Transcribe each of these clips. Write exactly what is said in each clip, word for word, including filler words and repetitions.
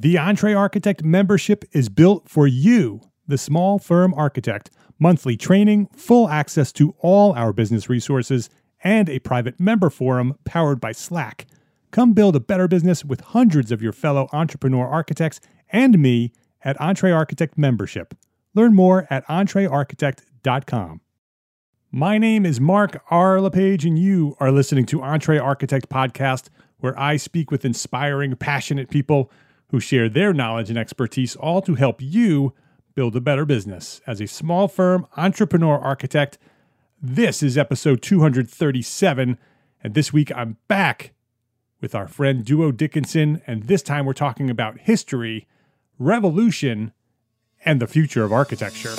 The Entre Architect membership is built for you, the small firm architect. Monthly training, full access to all our business resources, and a private member forum powered by Slack. Come build a better business with hundreds of your fellow entrepreneur architects and me at Entre Architect membership. Learn more at entre architect dot com. My name is Mark R. LePage, and you are listening to Entre Architect Podcast, where I speak with inspiring, passionate people who share their knowledge and expertise, all to help you build a better business as a small firm entrepreneur architect. This is episode two hundred thirty-seven, and this week I'm back with our friend Duo Dickinson, and this time we're talking about history, revolution, and the future of architecture.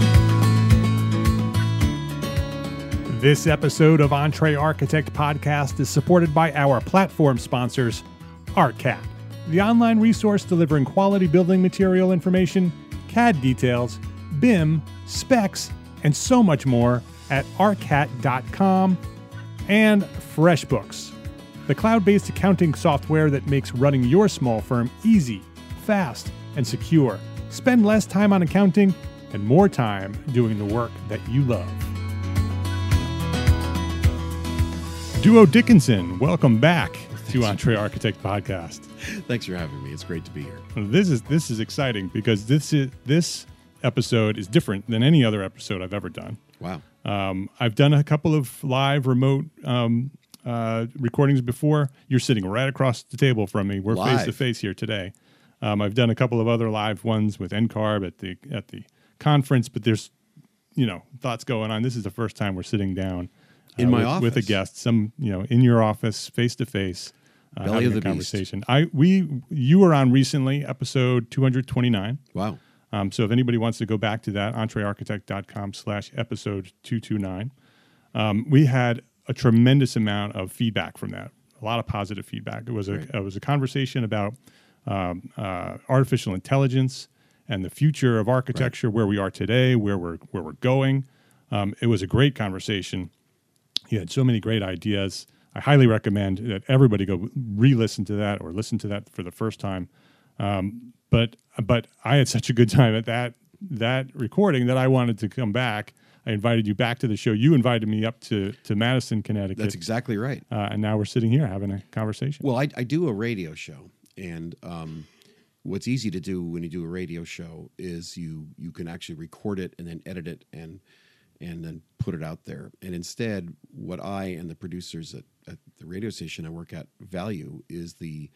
This episode of Entre Architect Podcast is supported by our platform sponsors, ArtCAD, the online resource delivering quality building material information, C A D details, B I M, specs, and so much more at arcat dot com, and FreshBooks, the cloud-based accounting software that makes running your small firm easy, fast, and secure. Spend less time on accounting and more time doing the work that you love. Duo Dickinson, welcome back to Entre Architect Podcast. Thanks for having me. It's great to be here. This is this is exciting because this is this episode is different than any other episode I've ever done. Wow. Um, I've done a couple of live remote um, uh, recordings before. You're sitting right across the table from me. We're face to face here today. Um, I've done a couple of other live ones with N C A R B at the at the conference, but there's you know thoughts going on. This is the first time we're sitting down uh, in my with, office with a guest. Some you know in your office, face to face. Uh, Belly having of the a conversation. Beast. I we you were on recently, episode two hundred twenty-nine. Wow. Um, so if anybody wants to go back to that, entre architect dot com slash episode two twenty-nine. Um, we had a tremendous amount of feedback from that. A lot of positive feedback. It was a Great. it was a conversation about um, uh, artificial intelligence and the future of architecture, right. Where we are today, where we're where we're going. Um, it was a great conversation. You had so many great ideas. I highly recommend that everybody go re-listen to that or listen to that for the first time. Um, but but I had such a good time at that that recording that I wanted to come back. I invited you back to the show. You invited me up to, to Madison, Connecticut. That's exactly right. Uh, and now we're sitting here having a conversation. Well, I, I do a radio show, and um, what's easy to do when you do a radio show is you you can actually record it and then edit it and and then put it out there. And instead, what I and the producers at, at the radio station I work at value is the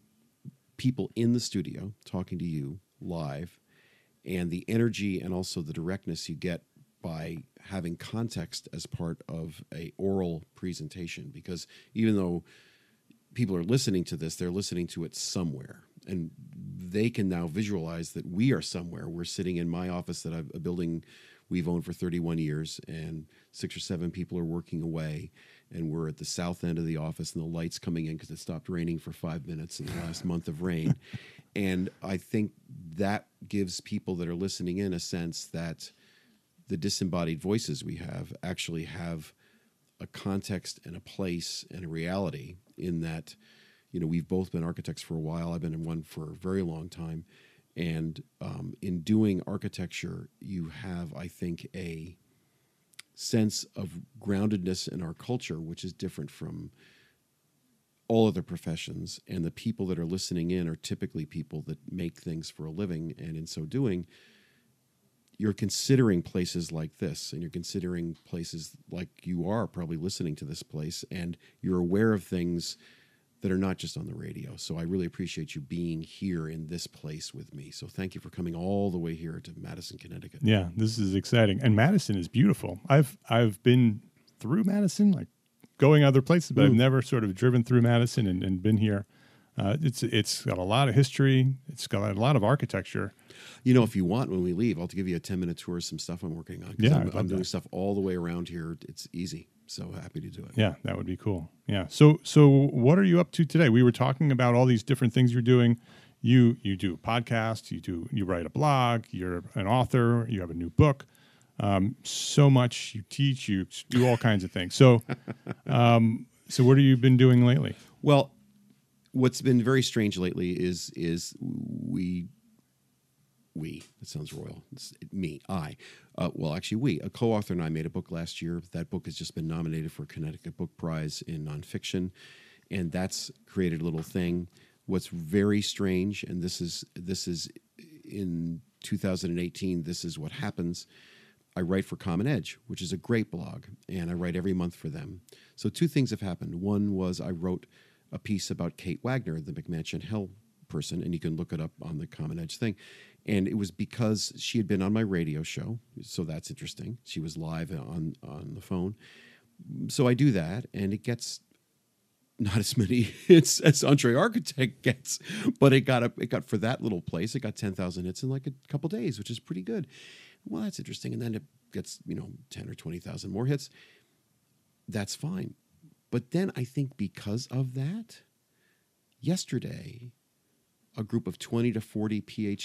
people in the studio talking to you live, and the energy and also the directness you get by having context as part of a oral presentation. Because even though people are listening to this, they're listening to it somewhere, and they can now visualize that we are somewhere. We're sitting in my office that I've a building we've owned for thirty-one years, and six or seven people are working away, and we're at the south end of the office, and the light's coming in because it stopped raining for five minutes in the last month of rain. And I think that gives people that are listening in a sense that the disembodied voices we have actually have a context and a place and a reality, in that, you know, we've both been architects for a while. I've been in one for a very long time. And um, in doing architecture, you have, I think, a sense of groundedness in our culture, which is different from all other professions. And the people that are listening in are typically people that make things for a living. And in so doing, you're considering places like this, and you're considering places like you are probably listening to this place, and you're aware of things that are not just on the radio. So I really appreciate you being here in this place with me. So thank you for coming all the way here to Madison, Connecticut. Yeah, this is exciting. And Madison is beautiful. I've I've been through Madison, like going other places, but Ooh. I've never sort of driven through Madison and, and been here. Uh, it's it's got a lot of history. It's got a lot of architecture. You know, if you want, when we leave, I'll give you a ten-minute tour of some stuff I'm working on. Yeah, I'm, I'm doing that. stuff all the way around here. It's easy. So happy to do it. Yeah, that would be cool. Yeah. So so what are you up to today? We were talking about all these different things you're doing. You you do a podcast. You do you write a blog. You're an author. You have a new book. Um, so much. You teach. You do all kinds of things. So um, so what have you been doing lately? Well, what's been very strange lately is is we, we, that sounds royal. It's me, I. Uh, well, actually, we. A co-author and I made a book last year. That book has just been nominated for a Connecticut Book Prize in nonfiction, and that's created a little thing. What's very strange, and this is this is in two thousand eighteen, this is what happens. I write for Common Edge, which is a great blog, and I write every month for them. So two things have happened. One was I wrote a piece about Kate Wagner, the McMansion Hell person, and you can look it up on the Common Edge thing. And it was because she had been on my radio show, so that's interesting. She was live on, on the phone. So I do that, and it gets not as many hits as Entree Architect gets, but it got a, it got for that little place, it got ten thousand hits in like a couple days, which is pretty good. Well, that's interesting. And then it gets, you know, ten or twenty thousand more hits. That's fine. But then I think because of that, yesterday, a group of twenty to forty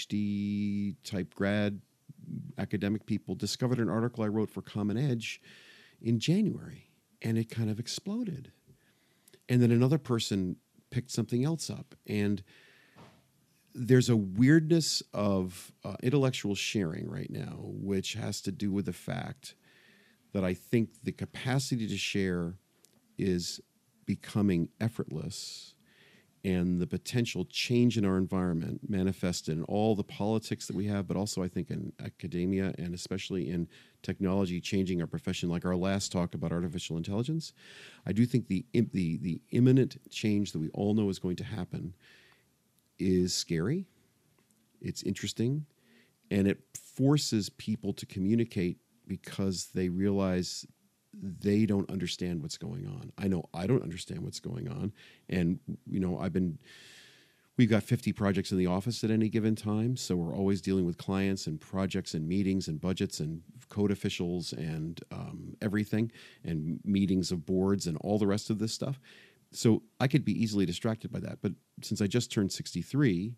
PhD type grad academic people discovered an article I wrote for Common Edge in January, and it kind of exploded. And then another person picked something else up. And there's a weirdness of uh, intellectual sharing right now, which has to do with the fact that I think the capacity to share is becoming effortless, and the potential change in our environment manifested in all the politics that we have, but also I think in academia and especially in technology changing our profession, like our last talk about artificial intelligence. I do think the the the imminent change that we all know is going to happen is scary. It's interesting, and it forces people to communicate because they realize they don't understand what's going on. I know I don't understand what's going on. And, you know, I've been, we've got fifty projects in the office at any given time. So we're always dealing with clients and projects and meetings and budgets and code officials and um, everything, and meetings of boards and all the rest of this stuff. So I could be easily distracted by that. But since I just turned sixty-three,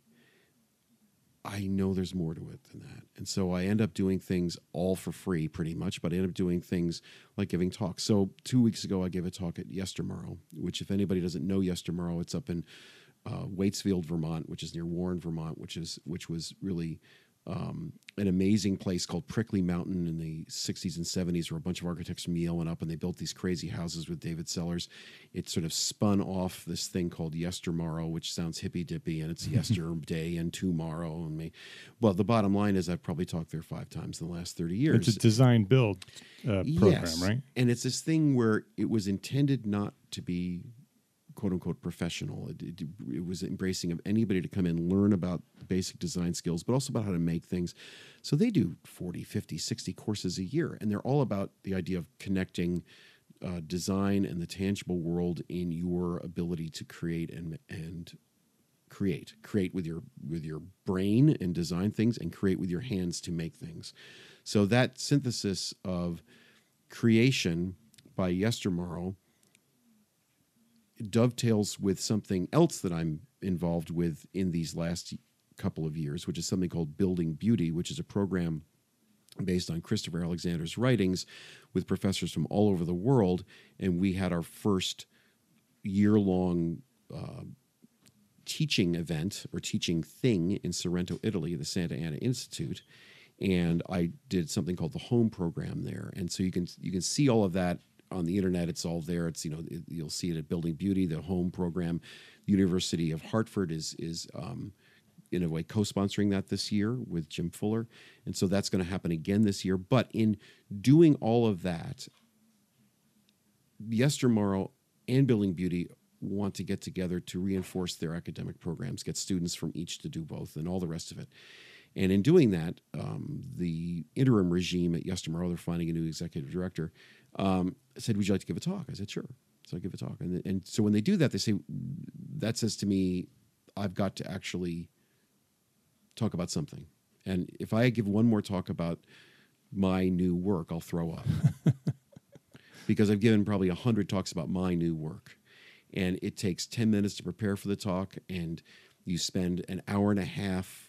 I know there's more to it than that. And so I end up doing things all for free pretty much, but I end up doing things like giving talks. So two weeks ago, I gave a talk at Yestermorrow, which if anybody doesn't know Yestermorrow, it's up in uh, Waitsfield, Vermont, which is near Warren, Vermont, which is which was really um, an amazing place called Prickly Mountain in the sixties and seventies, where a bunch of architects from Yale went up and they built these crazy houses with David Sellers. It sort of spun off this thing called Yestermorrow, which sounds hippy-dippy, and it's yesterday and tomorrow. And me. Well, the bottom line is I've probably talked there five times in the last thirty years. It's a design build uh, program, yes. right? And it's this thing where it was intended not to be quote-unquote professional. It, it, it was embracing of anybody to come in, learn about basic design skills, but also about how to make things. So they do forty, fifty, sixty courses a year, and they're all about the idea of connecting uh, design and the tangible world in your ability to create and and create. Create with your with your brain and design things, and create with your hands to make things. So that synthesis of creation by Yestermorrow dovetails with something else that I'm involved with in these last couple of years, which is something called Building Beauty, which is a program based on Christopher Alexander's writings with professors from all over the world. And we had our first year-long uh, teaching event or teaching thing in Sorrento, Italy, the Santa Ana Institute. And I did something called the Home Program there. And so you can you can see all of that on the internet. It's all there. It's, you know, it, you'll see it at Building Beauty, the Home Program. The University of Hartford is is um, in a way co-sponsoring that this year with Jim Fuller, and so that's going to happen again this year. But in doing all of that, Yestermorrow and Building Beauty want to get together to reinforce their academic programs, get students from each to do both, and all the rest of it. And in doing that, um, the interim regime at Yestermorrow, they're finding a new executive director, um, said, would you like to give a talk? I said, sure. So I give a talk. And, and so when they do that, they say, that says to me, I've got to actually talk about something. And if I give one more talk about my new work, I'll throw up. Because I've given probably one hundred talks about my new work. And it takes ten minutes to prepare for the talk, and you spend an hour and a half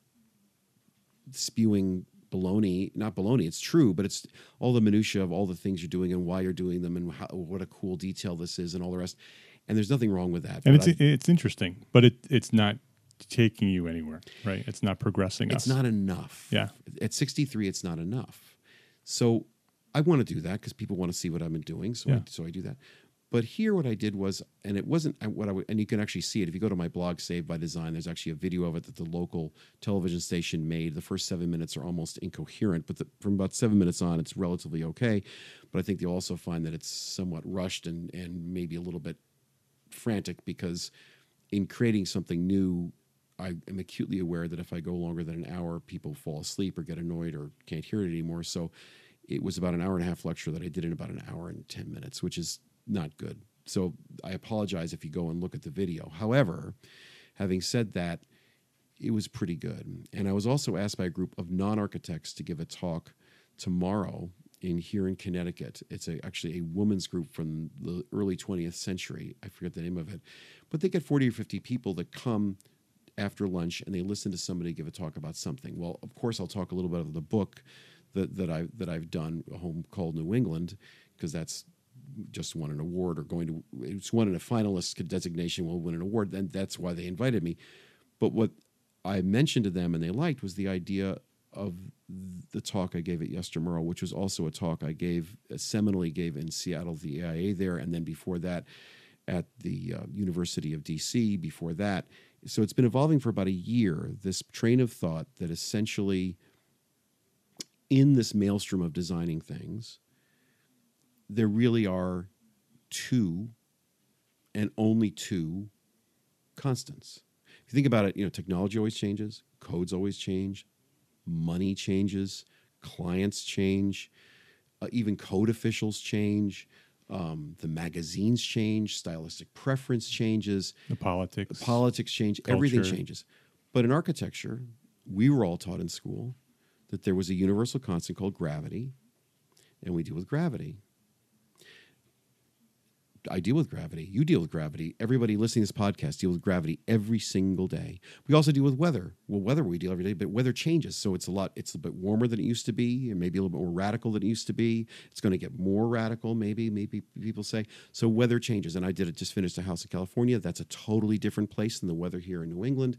spewing baloney, not baloney, it's true, but it's all the minutia of all the things you're doing and why you're doing them and how, what a cool detail this is and all the rest. And there's nothing wrong with that. And it's I, it's interesting, but it it's not taking you anywhere, right? It's not progressing It's us. not enough. Yeah. At sixty-three, it's not enough. So I want to do that because people want to see what I've been doing. So, Yeah. I, so I do that. But here, what I did was, and it wasn't what I would, and you can actually see it if you go to my blog, Saved by Design. There's actually a video of it that the local television station made. The first seven minutes are almost incoherent, but the, from about seven minutes on, it's relatively okay. But I think you'll also find that it's somewhat rushed and and maybe a little bit frantic because in creating something new, I am acutely aware that if I go longer than an hour, people fall asleep or get annoyed or can't hear it anymore. So it was about an hour and a half lecture that I did in about an hour and ten minutes, which is not good. So I apologize if you go and look at the video. However, having said that, it was pretty good. And I was also asked by a group of non-architects to give a talk tomorrow in here in Connecticut. It's a, actually a women's group from the early twentieth century. I forget the name of it. But they get forty or fifty people that come after lunch and they listen to somebody give a talk about something. Well, of course, I'll talk a little bit of the book that, that, I, that I've done, A Home Called New England, because that's just won an award or going to, it's won in a finalist designation, will win an award. Then that's why they invited me. But what I mentioned to them and they liked was the idea of the talk I gave at Yester Merle, which was also a talk I gave, uh, seminally gave in Seattle, the A I A there, and then before that at the uh, University of D C, before that. So it's been evolving for about a year, this train of thought that essentially in this maelstrom of designing things, there really are two and only two constants. If you think about it, you know, technology always changes, codes always change, money changes, clients change, uh, even code officials change, um, the magazines change, stylistic preference changes, The politics. the politics change, culture. everything changes. But in architecture, we were all taught in school that there was a universal constant called gravity, and we deal with gravity. I deal with gravity. You deal with gravity. Everybody listening to this podcast deals with gravity every single day. We also deal with weather. Well, weather we deal every day, but weather changes. So it's a lot, it's a bit warmer than it used to be, and maybe a little bit more radical than it used to be. It's going to get more radical, maybe, maybe people say. So weather changes. And I did it, just finished a house in California. That's a totally different place than the weather here in New England.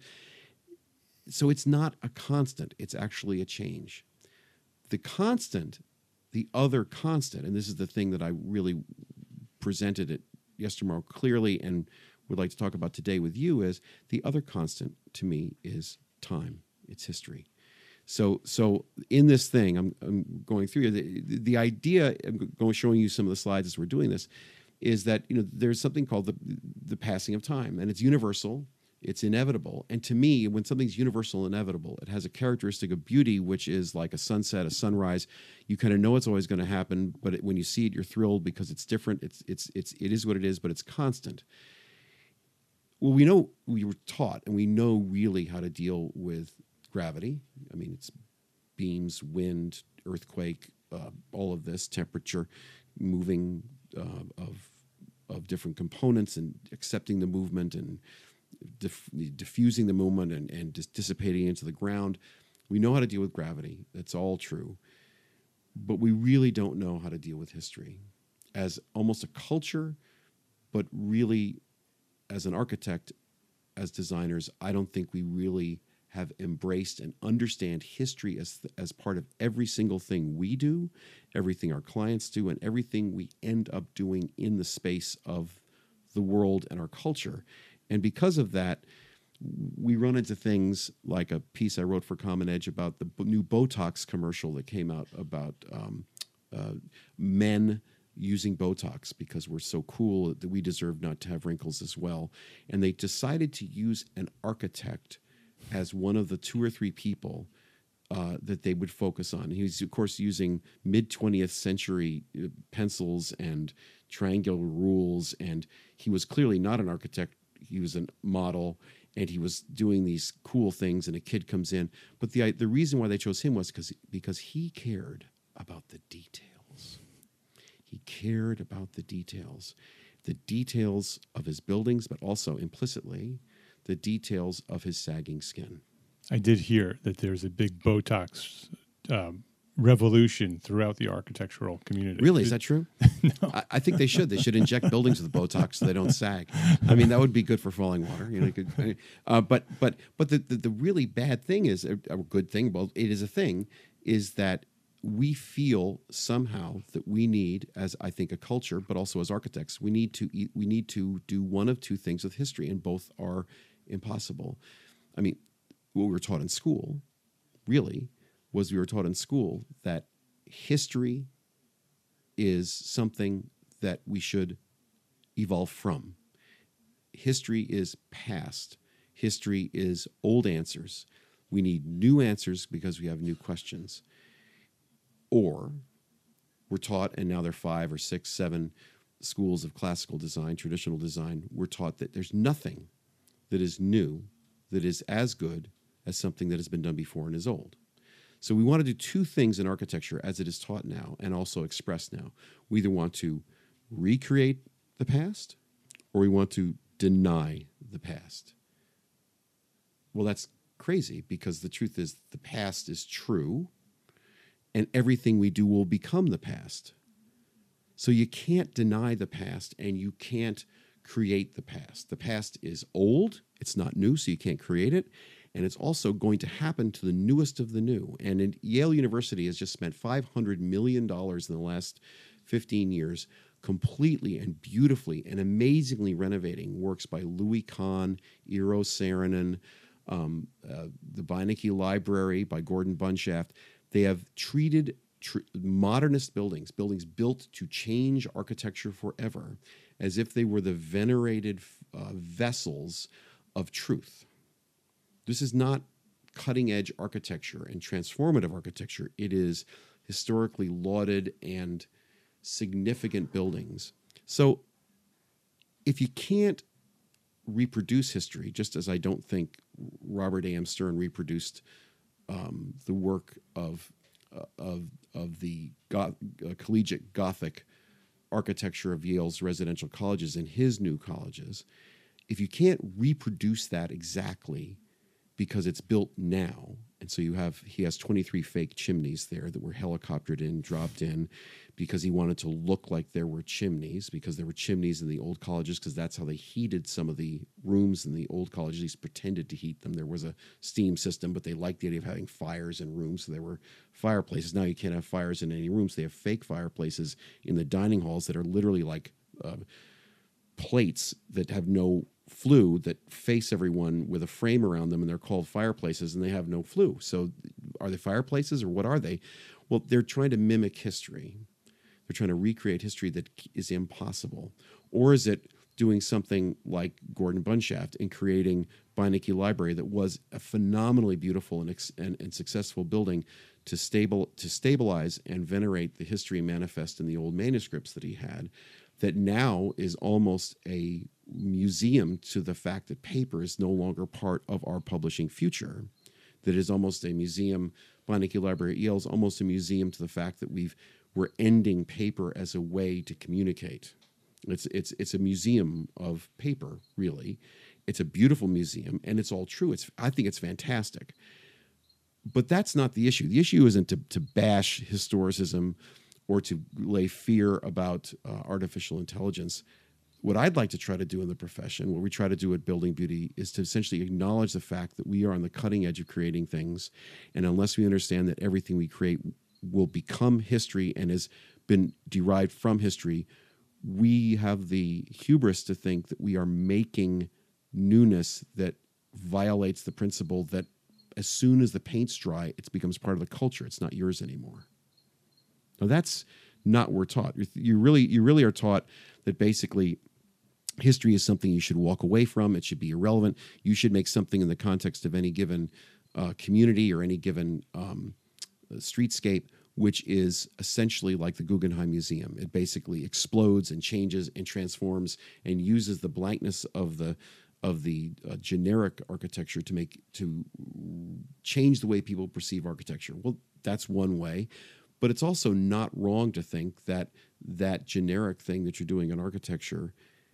So it's not a constant. It's actually a change. The constant, the other constant, and this is the thing that I really presented it yesterday clearly and would like to talk about today with you, is the other constant to me is time. It's history. So, so in this thing, I'm, I'm going through the, the idea. I'm going showing you some of the slides as we're doing this. Is that, you know, there's something called the the passing of time, and it's universal. It's inevitable. And to me, when something's universal and inevitable, it has a characteristic of beauty, which is like a sunset, a sunrise. You kind of know it's always going to happen, but it, when you see it, you're thrilled because it's different. It's it's it's it is what it is, but it's constant. Well, we know, we were taught, and we know really how to deal with gravity. I mean, it's beams, wind, earthquake, uh, all of this, temperature, moving uh, of of different components, and accepting the movement, and Diff- diffusing the movement and, and dis- dissipating into the ground. We know how to deal with gravity. That's all true. But we really don't know how to deal with history as almost a culture, but really as an architect, as designers, I don't think we really have embraced and understand history as, th- as part of every single thing we do, everything our clients do, and everything we end up doing in the space of the world and our culture. And because of that, we run into things like a piece I wrote for Common Edge about the b- new Botox commercial that came out about um, uh, men using Botox because we're so cool that we deserve not to have wrinkles as well. And they decided to use an architect as one of the two or three people uh, that they would focus on. He was, of course, using mid-twentieth century uh, pencils and triangular rules, and he was clearly not an architect. He was a model, and he was doing these cool things, and a kid comes in. But the the reason why they chose him was because because he cared about the details. He cared about the details, the details of his buildings, but also implicitly the details of his sagging skin. I did hear that there's a big Botox um, revolution throughout the architectural community. Really, is that true? No. I, I think they should. They should inject buildings with Botox so they don't sag. I mean, that would be good for falling water. You know, could, uh, but but but the, the the really bad thing is a, a good thing. Well, it is a thing. Is that we feel somehow that we need, as I think a culture, but also as architects, we need to eat, we need to do one of two things with history, and both are impossible. I mean, what we were taught in school, really, was we were taught in school that history is something that we should evolve from. History is past. History is old answers. We need new answers because we have new questions. Or we're taught, and now there are five or six, seven schools of classical design, traditional design, we're taught that there's nothing that is new that is as good as something that has been done before and is old. So we want to do two things in architecture as it is taught now and also expressed now. We either want to recreate the past or we want to deny the past. Well, that's crazy because the truth is the past is true and everything we do will become the past. So you can't deny the past and you can't create the past. The past is old, it's not new, so you can't create it. And it's also going to happen to the newest of the new. And in Yale University has just spent five hundred million dollars in the last fifteen years completely and beautifully and amazingly renovating works by Louis Kahn, Eero Saarinen, um, uh, the Beinecke Library by Gordon Bunshaft. They have treated tr- modernist buildings, buildings built to change architecture forever, as if they were the venerated uh, vessels of truth. This is not cutting-edge architecture and transformative architecture. It is historically lauded and significant buildings. So if you can't reproduce history, just as I don't think Robert A M Stern reproduced um, the work of, uh, of, of the Goth- uh, collegiate Gothic architecture of Yale's residential colleges and his new colleges, if you can't reproduce that exactly because it's built now, and so you have he has twenty-three fake chimneys there that were helicoptered in, dropped in, because he wanted to look like there were chimneys, because there were chimneys in the old colleges, because that's how they heated some of the rooms in the old colleges. At least pretended to heat them. There was a steam system, but they liked the idea of having fires in rooms, so there were fireplaces. Now you can't have fires in any rooms. They have fake fireplaces in the dining halls that are literally like uh, plates that have no flue that face everyone with a frame around them, and they're called fireplaces, and they have no flue. So are they fireplaces or what are they? Well, they're trying to mimic history. They're trying to recreate history that is impossible. Or is it doing something like Gordon Bunshaft and creating Beinecke Library that was a phenomenally beautiful and, ex- and, and successful building to stable to stabilize and venerate the history manifest in the old manuscripts that he had, that now is almost a museum to the fact that paper is no longer part of our publishing future, that is almost a museum. Beinecke Library at Yale is almost a museum to the fact that we've we're ending paper as a way to communicate. It's it's it's a museum of paper, really. It's a beautiful museum, and it's all true. It's I think it's fantastic. But that's not the issue. The issue isn't to, to bash historicism or to lay fear about uh, artificial intelligence. What I'd like to try to do in the profession, what we try to do at Building Beauty, is to essentially acknowledge the fact that we are on the cutting edge of creating things. And unless we understand that everything we create will become history and has been derived from history, we have the hubris to think that we are making newness that violates the principle that as soon as the paint's dry, it becomes part of the culture. It's not yours anymore. Now, that's not what we're taught. You really, you really are taught that basically history is something you should walk away from. It should be irrelevant. You should make something in the context of any given uh, community or any given um, streetscape, which is essentially like the Guggenheim Museum. It basically explodes and changes and transforms and uses the blankness of the of the uh, generic architecture to make to change the way people perceive architecture. Well, that's one way. But it's also not wrong to think that that generic thing that you're doing in architecture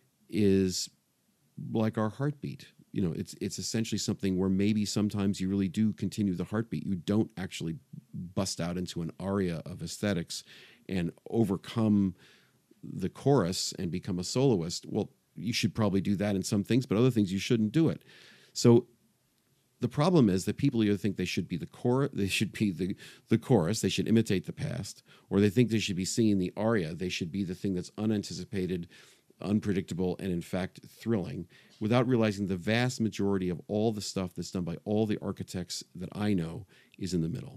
is like our heartbeat. You know, it's it's essentially something where maybe sometimes you really do continue the heartbeat. You don't actually bust out into an aria of aesthetics and overcome the chorus and become a soloist. Well, you should probably do that in some things, but other things you shouldn't do it. So the problem is that people either think they should be the chorus, they should be the, the chorus, they should imitate the past, or they think they should be singing the aria, they should be the thing that's unanticipated, unpredictable, and in fact thrilling, without realizing the vast majority of all the stuff that's done by all the architects that I know is in the middle.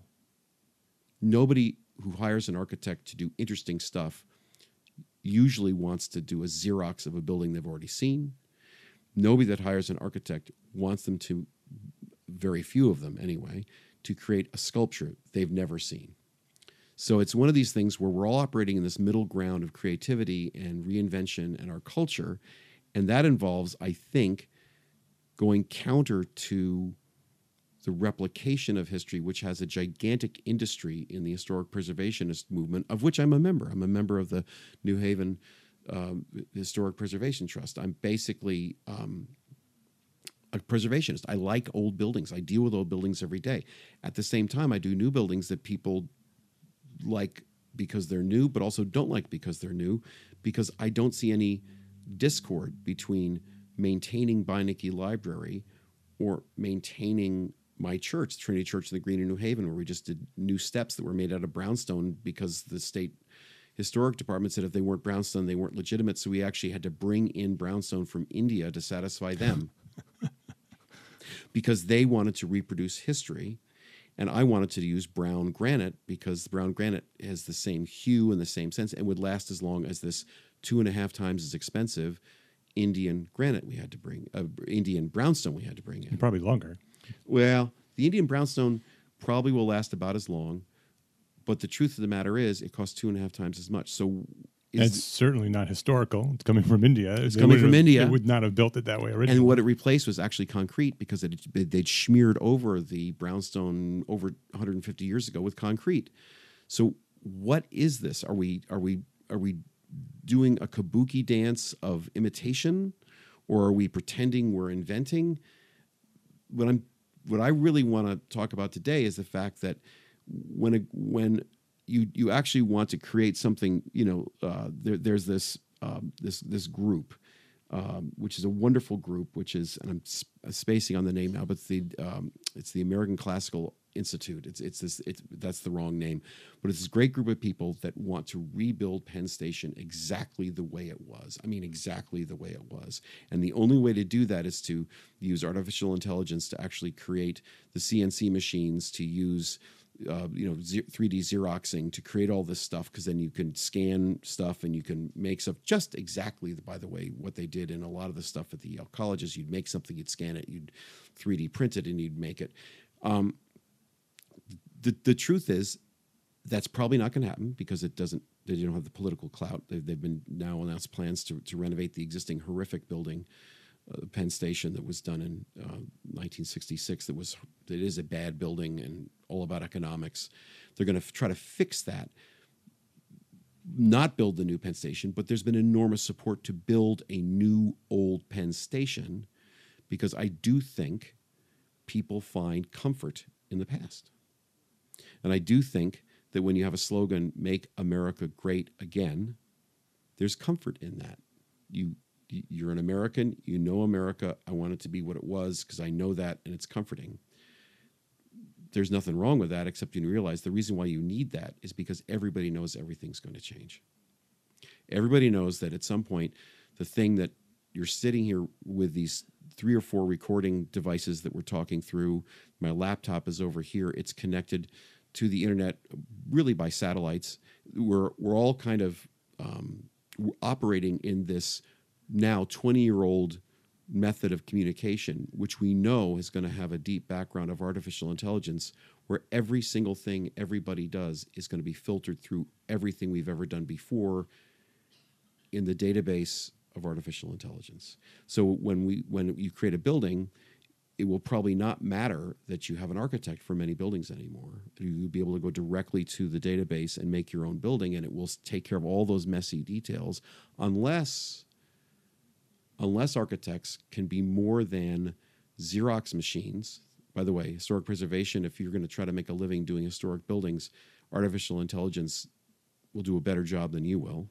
Nobody who hires an architect to do interesting stuff usually wants to do a Xerox of a building they've already seen. Nobody that hires an architect wants them to, very few of them anyway, to create a sculpture they've never seen. So it's one of these things where we're all operating in this middle ground of creativity and reinvention and our culture, and that involves, I think, going counter to the replication of history, which has a gigantic industry in the historic preservationist movement, of which I'm a member. I'm a member of the New Haven um, Historic Preservation Trust. I'm basically um, a preservationist. I like old buildings. I deal with old buildings every day. At the same time, I do new buildings that people like because they're new, but also don't like because they're new, because I don't see any discord between maintaining Beinecke Library or maintaining my church, Trinity Church of the Green in New Haven, where we just did new steps that were made out of brownstone because the state historic department said if they weren't brownstone, they weren't legitimate. So we actually had to bring in brownstone from India to satisfy them because they wanted to reproduce history. And I wanted to use brown granite because the brown granite has the same hue and the same sense and would last as long as this two and a half times as expensive Indian granite we had to bring, uh, Indian brownstone we had to bring in. Probably longer. Well, the Indian brownstone probably will last about as long, but the truth of the matter is it costs two and a half times as much. So is it's certainly not historical. It's coming from India. It's They coming from wouldn't have- India. They would not have built it that way originally. And what it replaced was actually concrete because it, they'd smeared over the brownstone over one hundred fifty years ago with concrete. So what is this? Are we are we are we doing a kabuki dance of imitation, or are we pretending we're inventing? What I'm what I really want to talk about today is the fact that when a, when you you actually want to create something, you know, uh, there, there's this um, this this group. Um, which is a wonderful group, which is, and I'm sp- spacing on the name now, but it's the um, it's the American Classical Institute. It's it's this it's that's the wrong name, but it's this great group of people that want to rebuild Penn Station exactly the way it was. I mean, exactly the way it was. And the only way to do that is to use artificial intelligence to actually create the C N C machines, to use Uh, you know, three D Xeroxing to create all this stuff, because then you can scan stuff and you can make stuff just exactly, by the way, what they did in a lot of the stuff at the Yale colleges. You'd make something, you'd scan it, you'd three D print it, and you'd make it. Um, the the truth is, that's probably not going to happen because it doesn't. They don't have the political clout. They've, they've been now announced plans to to renovate the existing horrific building, uh, Penn Station, that was done in uh, nineteen sixty-six. That was that is a bad building and all about economics. They're going to f- try to fix that, not build the new Penn Station, but there's been enormous support to build a new old Penn Station, because I do think people find comfort in the past. And I do think that when you have a slogan, "Make America Great Again," there's comfort in that. You, you're an American, you know America, I want it to be what it was because I know that, and it's comforting. There's nothing wrong with that, except you realize the reason why you need that is because everybody knows everything's going to change. Everybody knows that at some point, the thing that you're sitting here with these three or four recording devices that we're talking through, my laptop is over here, it's connected to the internet really by satellites. We're, we're all kind of um, operating in this now twenty-year-old method of communication, which we know is going to have a deep background of artificial intelligence, where every single thing everybody does is going to be filtered through everything we've ever done before in the database of artificial intelligence. So when we when you create a building, it will probably not matter that you have an architect for many buildings anymore. You'll be able to go directly to the database and make your own building, and it will take care of all those messy details, unless unless architects can be more than Xerox machines, By the way, historic preservation, if you're going to try to make a living doing historic buildings, artificial intelligence will do a better job than you will.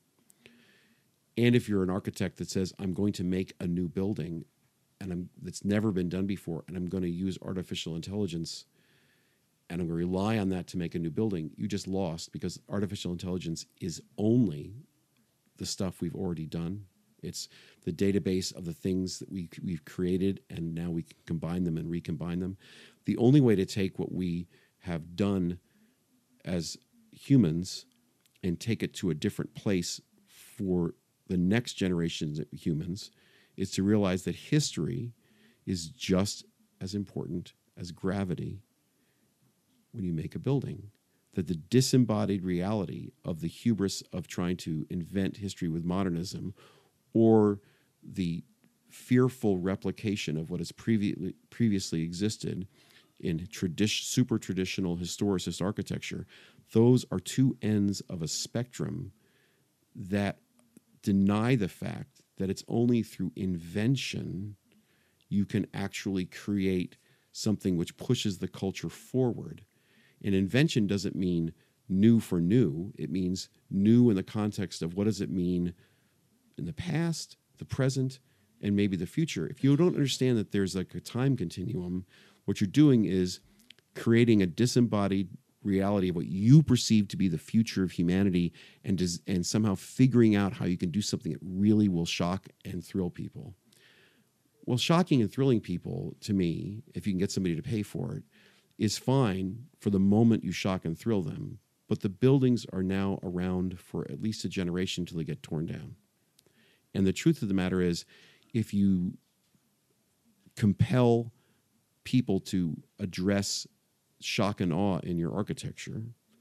And if you're an architect that says, I'm going to make a new building and I'm, that's never been done before, and I'm going to use artificial intelligence and I'm going to rely on that to make a new building, you just lost, because artificial intelligence is only the stuff we've already done. It's the database of the things that we, we've created, and now we can combine them and recombine them. The only way to take what we have done as humans and take it to a different place for the next generations of humans is to realize that history is just as important as gravity when you make a building. That the disembodied reality of the hubris of trying to invent history with modernism, or the fearful replication of what has previously previously existed in tradi- super traditional historicist architecture, those are two ends of a spectrum that deny the fact that it's only through invention you can actually create something which pushes the culture forward. And invention doesn't mean new for new. It means new in the context of what does it mean in the past, the present, and maybe the future. If you don't understand that there's like a time continuum, what you're doing is creating a disembodied reality of what you perceive to be the future of humanity, and does, and somehow figuring out how you can do something that really will shock and thrill people. Well, shocking and thrilling people, to me, if you can get somebody to pay for it, is fine for the moment you shock and thrill them, but the buildings are now around for at least a generation until they get torn down. And the truth of the matter is, if you compel people to address shock and awe in your architecture,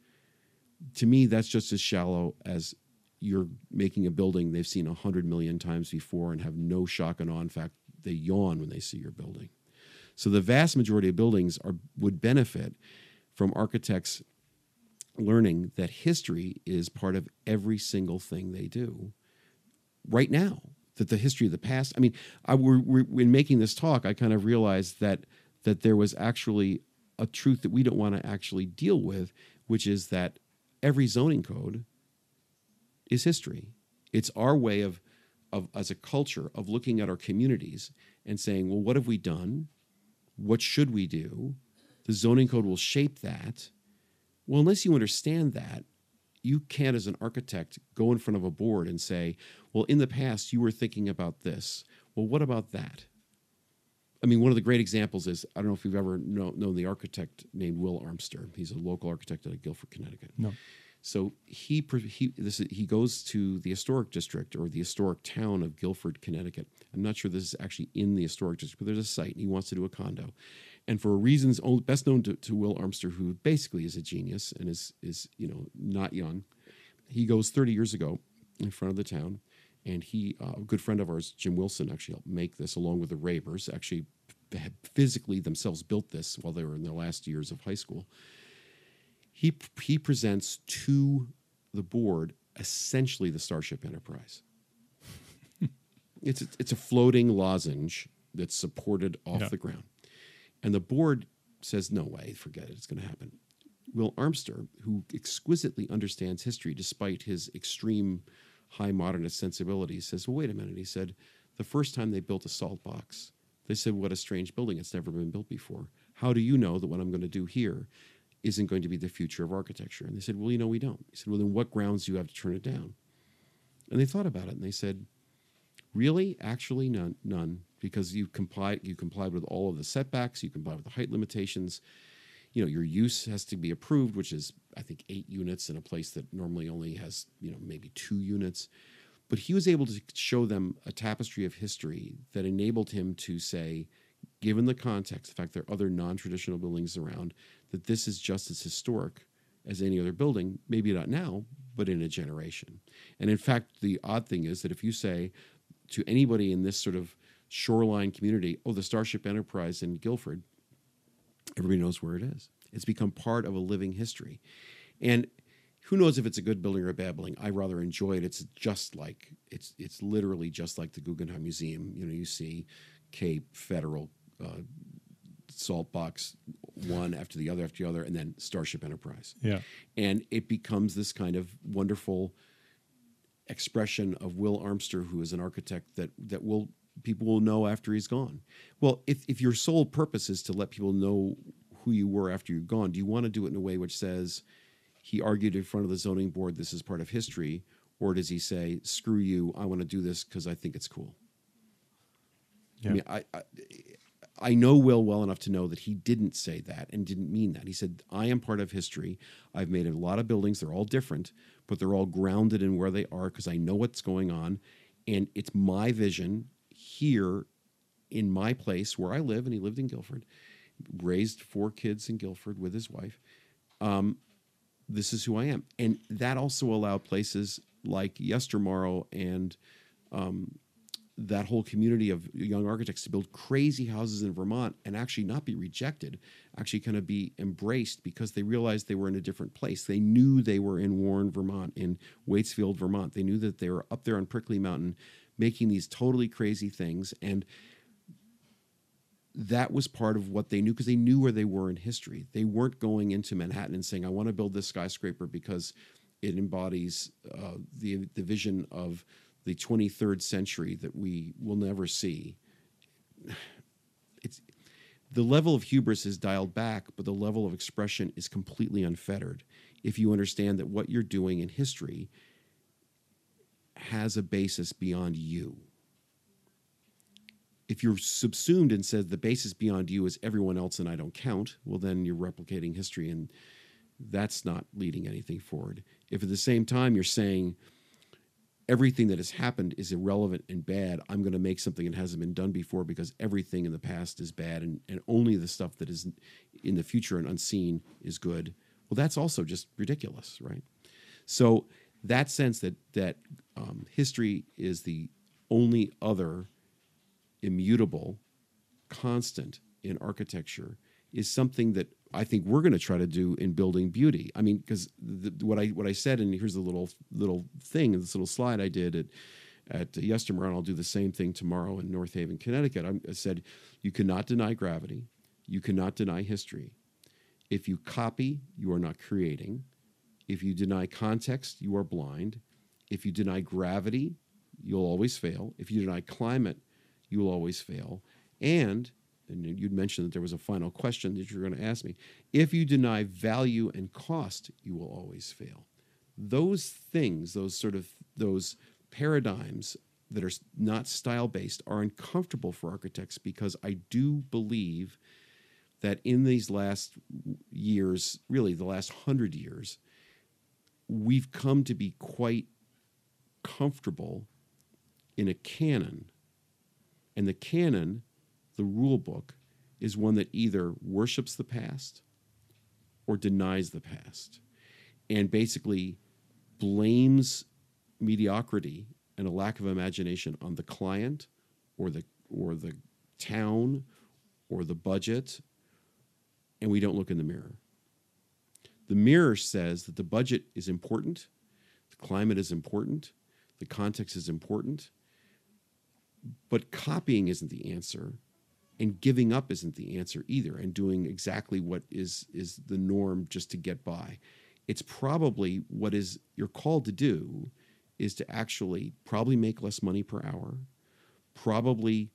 to me, that's just as shallow as you're making a building they've seen a hundred million times before and have no shock and awe. In fact, they yawn when they see your building. So the vast majority of buildings are would benefit from architects learning that history is part of every single thing they do right now. That the history of the past, I mean, I, we're, we're, in making this talk, I kind of realized that that there was actually a truth that we don't want to actually deal with, which is that every zoning code is history. It's our way of, of, as a culture, of looking at our communities and saying, well, what have we done? What should we do? The zoning code will shape that. Well, unless you understand that, you can't, as an architect, go in front of a board and say, well, in the past, you were thinking about this. Well, what about that? I mean, one of the great examples is, I don't know if you've ever know, known the architect named Will Armster. He's a local architect out of Guilford, Connecticut. No. So he he this is, he goes to the historic district, or the historic town of Guilford, Connecticut. I'm not sure this is actually in the historic district, but there's a site, and he wants to do a condo. And for reasons best known to, to Will Armster, who basically is a genius and is is you know not young, he goes thirty years ago in front of the town, and he uh, a good friend of ours, Jim Wilson, actually helped make this along with the Rabers. Actually, had physically themselves built this while they were in their last years of high school. He he presents to the board essentially the Starship Enterprise. it's a, it's a floating lozenge that's supported off yeah. the ground, and the board says, "No way, forget it. It's going to happen." Will Armster, who exquisitely understands history despite his extreme high modernist sensibilities, says, "Well, wait a minute." He said, "The first time they built a salt box, they said, what a strange building. It's never been built before. How do you know that what I'm going to do here isn't going to be the future of architecture?" And they said, "Well, you know, we don't." He said, "Well, then what grounds do you have to turn it down?" And they thought about it, and they said, "Really? Actually, none, none, because you complied, you complied with all of the setbacks, you complied with the height limitations. You know, your use has to be approved, which is, I think, eight units in a place that normally only has, you know, maybe two units." But he was able to show them a tapestry of history that enabled him to say, given the context, the fact there are other non-traditional buildings around, that this is just as historic as any other building, maybe not now, but in a generation. And in fact, the odd thing is that if you say to anybody in this sort of shoreline community, oh, the Starship Enterprise in Guilford, everybody knows where it is. It's become part of a living history. And who knows if it's a good building or a bad building? I rather enjoy it. It's just like, it's it's literally just like the Guggenheim Museum. You know, you see Cape, Federal, uh, Saltbox, one after the other after the other, and then Starship Enterprise. Yeah. And it becomes this kind of wonderful expression of Will Armster, who is an architect that that will people will know after he's gone. Well, if, if your sole purpose is to let people know who you were after you're gone, do you want to do it in a way which says he argued in front of the zoning board, this is part of history, or does he say, screw you, I want to do this because I think it's cool? Yeah. I mean, I, I I know Will well enough to know that he didn't say that and didn't mean that. He said, I am part of history. I've made a lot of buildings. They're all different, but they're all grounded in where they are because I know what's going on. And it's my vision here in my place where I live. And he lived in Guilford, raised four kids in Guilford with his wife. Um, this is who I am. And that also allowed places like Yestermorrow and um, that whole community of young architects to build crazy houses in Vermont and actually not be rejected, actually kind of be embraced because they realized they were in a different place. They knew they were in Warren, Vermont, in Waitsfield, Vermont. They knew that they were up there on Prickly Mountain making these totally crazy things. And that was part of what they knew because they knew where they were in history. They weren't going into Manhattan and saying, I want to build this skyscraper because it embodies uh, the, the vision of the twenty-third century that we will never see. It's the level of hubris is dialed back, but the level of expression is completely unfettered. If you understand that what you're doing in history has a basis beyond you. If you're subsumed and says the basis beyond you is everyone else and I don't count, well, then you're replicating history and that's not leading anything forward. If at the same time you're saying, everything that has happened is irrelevant and bad, I'm going to make something that hasn't been done before because everything in the past is bad and, and only the stuff that is in the future and unseen is good. Well, that's also just ridiculous, right? So that sense that, that um, history is the only other immutable constant in architecture is something that I think we're going to try to do in building beauty. I mean, because what I what I said, and here's the little little thing, this little slide I did at at Yestermorrow, and I'll do the same thing tomorrow in North Haven, Connecticut. I said, you cannot deny gravity, you cannot deny history. If you copy, you are not creating. If you deny context, you are blind. If you deny gravity, you'll always fail. If you deny climate, you will always fail. And and you'd mentioned that there was a final question that you're going to ask me. If you deny value and cost, you will always fail. Those things, those sort of, those paradigms that are not style-based are uncomfortable for architects because I do believe that in these last years, really the last hundred years, we've come to be quite comfortable in a canon. And the canon, the rule book, is one that either worships the past or denies the past and basically blames mediocrity and a lack of imagination on the client or the or the town or the budget, and we don't look in the mirror. The mirror says that the budget is important, the climate is important, the context is important, but copying isn't the answer. And giving up isn't the answer either, and doing exactly what is is the norm just to get by. It's probably what is you're called to do is to actually probably make less money per hour, probably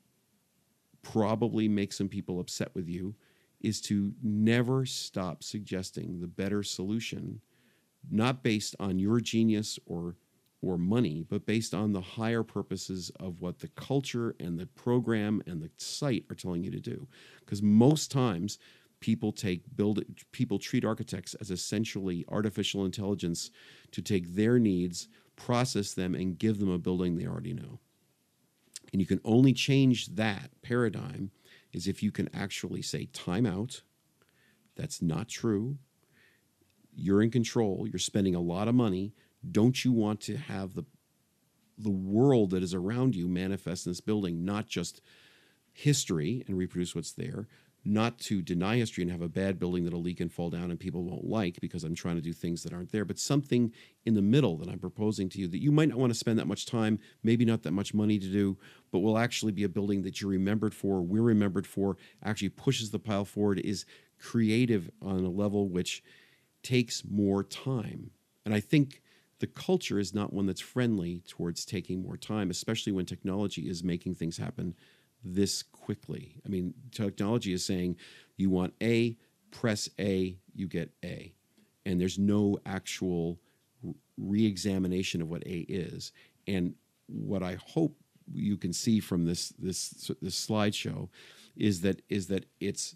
probably make some people upset with you, is to never stop suggesting the better solution, not based on your genius or or money, but based on the higher purposes of what the culture and the program and the site are telling you to do. Because most times people take build people treat architects as essentially artificial intelligence to take their needs, process them, and give them a building they already know. And you can only change that paradigm is if you can actually say, time out, that's not true. You're in control. You're spending a lot of money. Don't you want to have the the world that is around you manifest in this building, not just history and reproduce what's there? not to deny history and have a bad building that'll leak and fall down and people won't like because I'm trying to do things that aren't there, but something in the middle that I'm proposing to you that you might not want to spend that much time, maybe not that much money to do, but will actually be a building that you're remembered for, we're remembered for, actually pushes the pile forward, is creative on a level which takes more time. And I think the culture is not one that's friendly towards taking more time, especially when technology is making things happen this quickly. I mean, technology is saying you want A, press A, you get A. And there's no actual re-examination of what A is. And what I hope you can see from this this this slideshow is that is that it's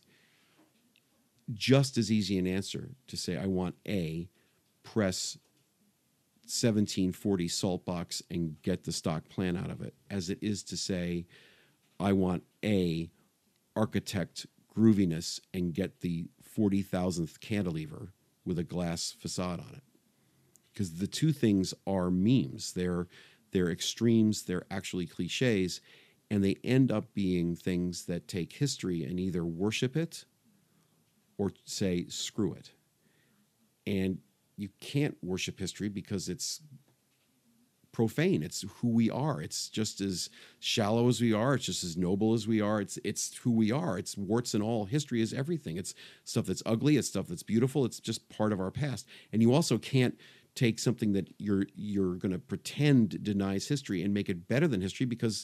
just as easy an answer to say I want A, press seventeen forty salt box and get the stock plan out of it, as it is to say I want A, architect grooviness and get the forty thousandth cantilever with a glass facade on it. Because the two things are memes. They're, they're extremes, they're actually cliches, and they end up being things that take history and either worship it or say, screw it. And you can't worship history because it's profane. It's who we are. It's just as shallow as we are. It's just as noble as we are. It's it's who we are. It's warts and all. History is everything. It's stuff that's ugly. It's stuff that's beautiful. It's just part of our past. And you also can't take something that you're you're going to pretend denies history and make it better than history, because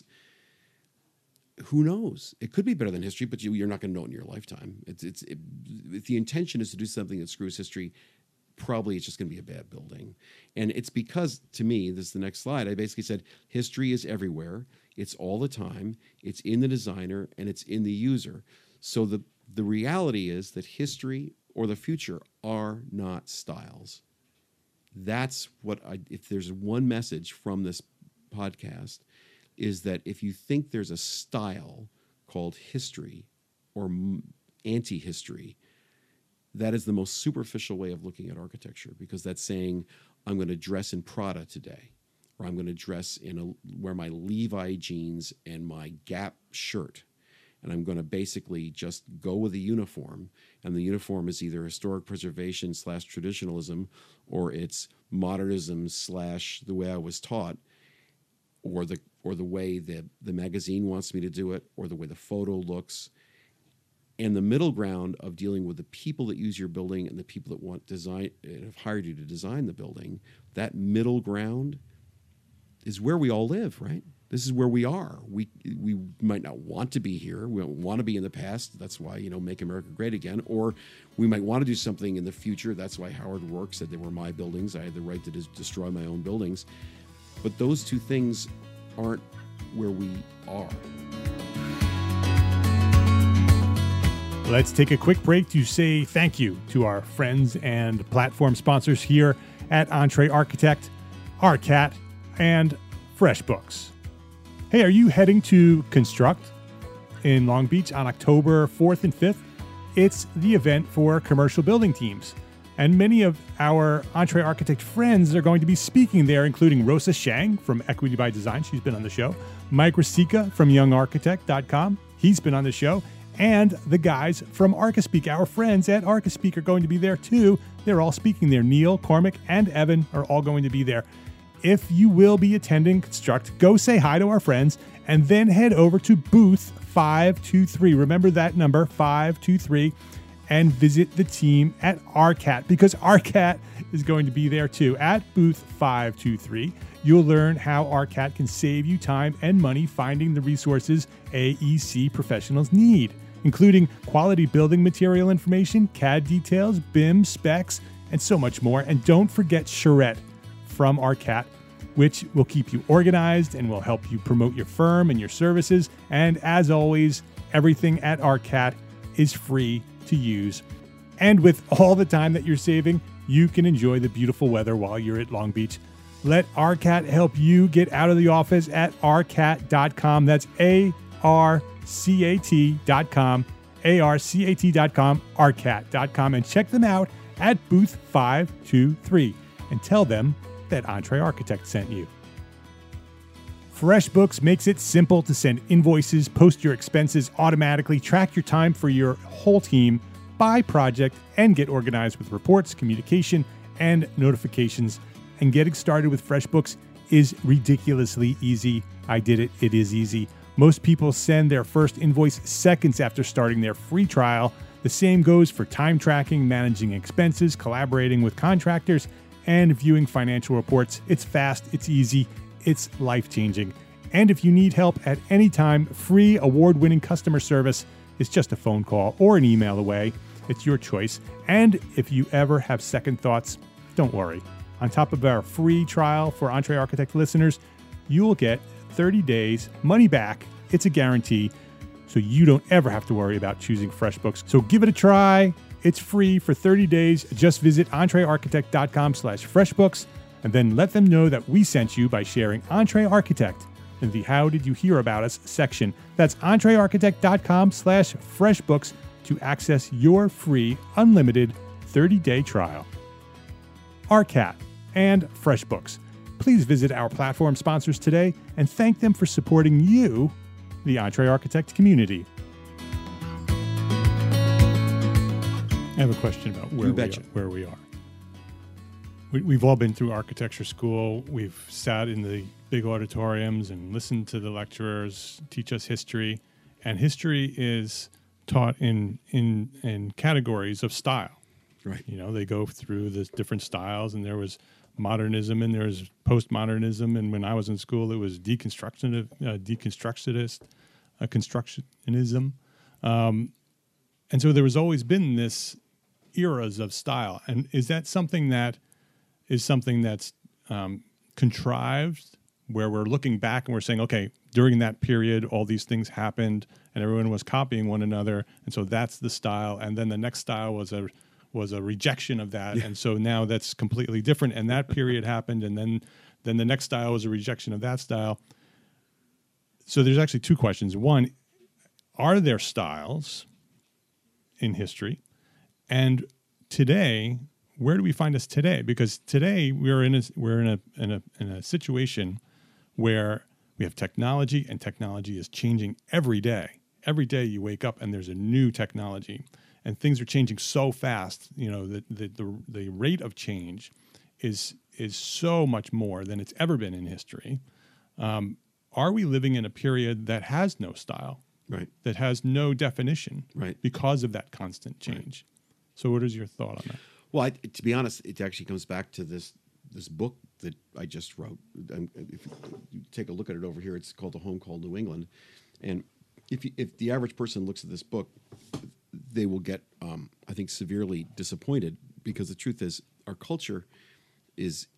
who knows? It could be better than history, but you, you're not going to know it in your lifetime. It's it's it, if the intention is to do something that screws history, probably it's just going to be a bad building. And it's because, to me, this is the next slide, I basically said history is everywhere. It's all the time. It's in the designer and it's in the user. So the, the reality is that history or the future are not styles. That's what I, if there's one message from this podcast, is that if you think there's a style called history or anti-history, that is the most superficial way of looking at architecture, because that's saying I'm going to dress in Prada today, or I'm going to dress in a, wear my Levi jeans and my Gap shirt, and I'm going to basically just go with a uniform, and the uniform is either historic preservation slash traditionalism, or it's modernism slash the way I was taught, or the or the way the, the magazine wants me to do it, or the way the photo looks. And the middle ground of dealing with the people that use your building and the people that want design have hired you to design the building, that middle ground is where we all live, right? This is where we are. We we might not want to be here. We don't want to be in the past. That's why, you know, Make America Great Again. Or we might want to do something in the future. That's why Howard Roark said they were my buildings. I had the right to des- destroy my own buildings. But those two things aren't where we are. Let's take a quick break to say thank you to our friends and platform sponsors here at Entre Architect, Arcat, and FreshBooks. Hey, are you heading to Construct in Long Beach on October fourth and fifth? It's the event for commercial building teams. And many of our Entre Architect friends are going to be speaking there, including Rosa Shang from Equity by Design. She's been on the show. Mike Rasica from young architect dot com. He's been on the show. And the guys from Archispeak, our friends at Archispeak, are going to be there too. They're all speaking there. Neil, Cormac, and Evan are all going to be there. If you will be attending Construct, go say hi to our friends and then head over to booth five two three. Remember that number, five two three, and visit the team at Arcat, because Arcat is going to be there too. At booth five two three, you'll learn how Arcat can save you time and money finding the resources A E C professionals need, including quality building material information, C A D details, B I M specs, and so much more. And don't forget Charette from Arcat, which will keep you organized and will help you promote your firm and your services. And as always, everything at Arcat is free to use. And with all the time that you're saving, you can enjoy the beautiful weather while you're at Long Beach. Let Arcat help you get out of the office at arcat dot com. That's A R C A T dot com, A R C A T dot com, arcat dot com, and check them out at booth five two three and tell them that Entre Architect sent you. FreshBooks makes it simple to send invoices, post your expenses automatically, track your time for your whole team by project, and get organized with reports, communication, and notifications. And getting started with FreshBooks is ridiculously easy. I did it. It is easy. Most people send their first invoice seconds after starting their free trial. The same goes for time tracking, managing expenses, collaborating with contractors, and viewing financial reports. It's fast, it's easy, it's life-changing. And if you need help at any time, free award-winning customer service is just a phone call or an email away. It's your choice. And if you ever have second thoughts, don't worry. On top of our free trial for Entre Architect listeners, you will get thirty days, money back. It's a guarantee, so you don't ever have to worry about choosing FreshBooks. So give it a try. It's free for thirty days. Just visit entrearchitect.com slash FreshBooks and then let them know that we sent you by sharing Entre Architect in the How Did You Hear About Us section. That's entrearchitect.com slash FreshBooks to access your free, unlimited thirty-day trial. A R C A T and FreshBooks. Please visit our platform sponsors today and thank them for supporting you, the Entre Architect community. I have a question about where, we are, where we are. We, we've all been through architecture school. We've sat in the big auditoriums and listened to the lecturers teach us history. And history is taught in in in categories of style. Right. You know, they go through the different styles, and there was modernism and there was postmodernism. And when I was in school, it was deconstructionist, uh, deconstructionist, uh, constructionism. Um, and so there has always been this eras of style. And is that something that is something that's um, contrived, where we're looking back and we're saying, okay, during that period, all these things happened and everyone was copying one another. And so that's the style. And then the next style was a was a rejection of that. Yeah. And so now that's completely different. And that period happened. And then, then the next style was a rejection of that style. So there's actually two questions. One, are there styles in history? And today, where do we find us today? Because today we're in a we're in a in a in a situation where we have technology, and technology is changing every day. Every day you wake up and there's a new technology, and things are changing so fast. You know, the the the, the rate of change is is so much more than it's ever been in history. Um, are we living in a period that has no style? Right. That has no definition? Right. Because of that constant change. Right. So what is your thought on that? Well, I, to be honest, it actually comes back to this this book that I just wrote. Um, if you take a look at it over here, it's called The Home Called New England. And if you, if the average person looks at this book, they will get, um, I think, severely disappointed, because the truth is our culture is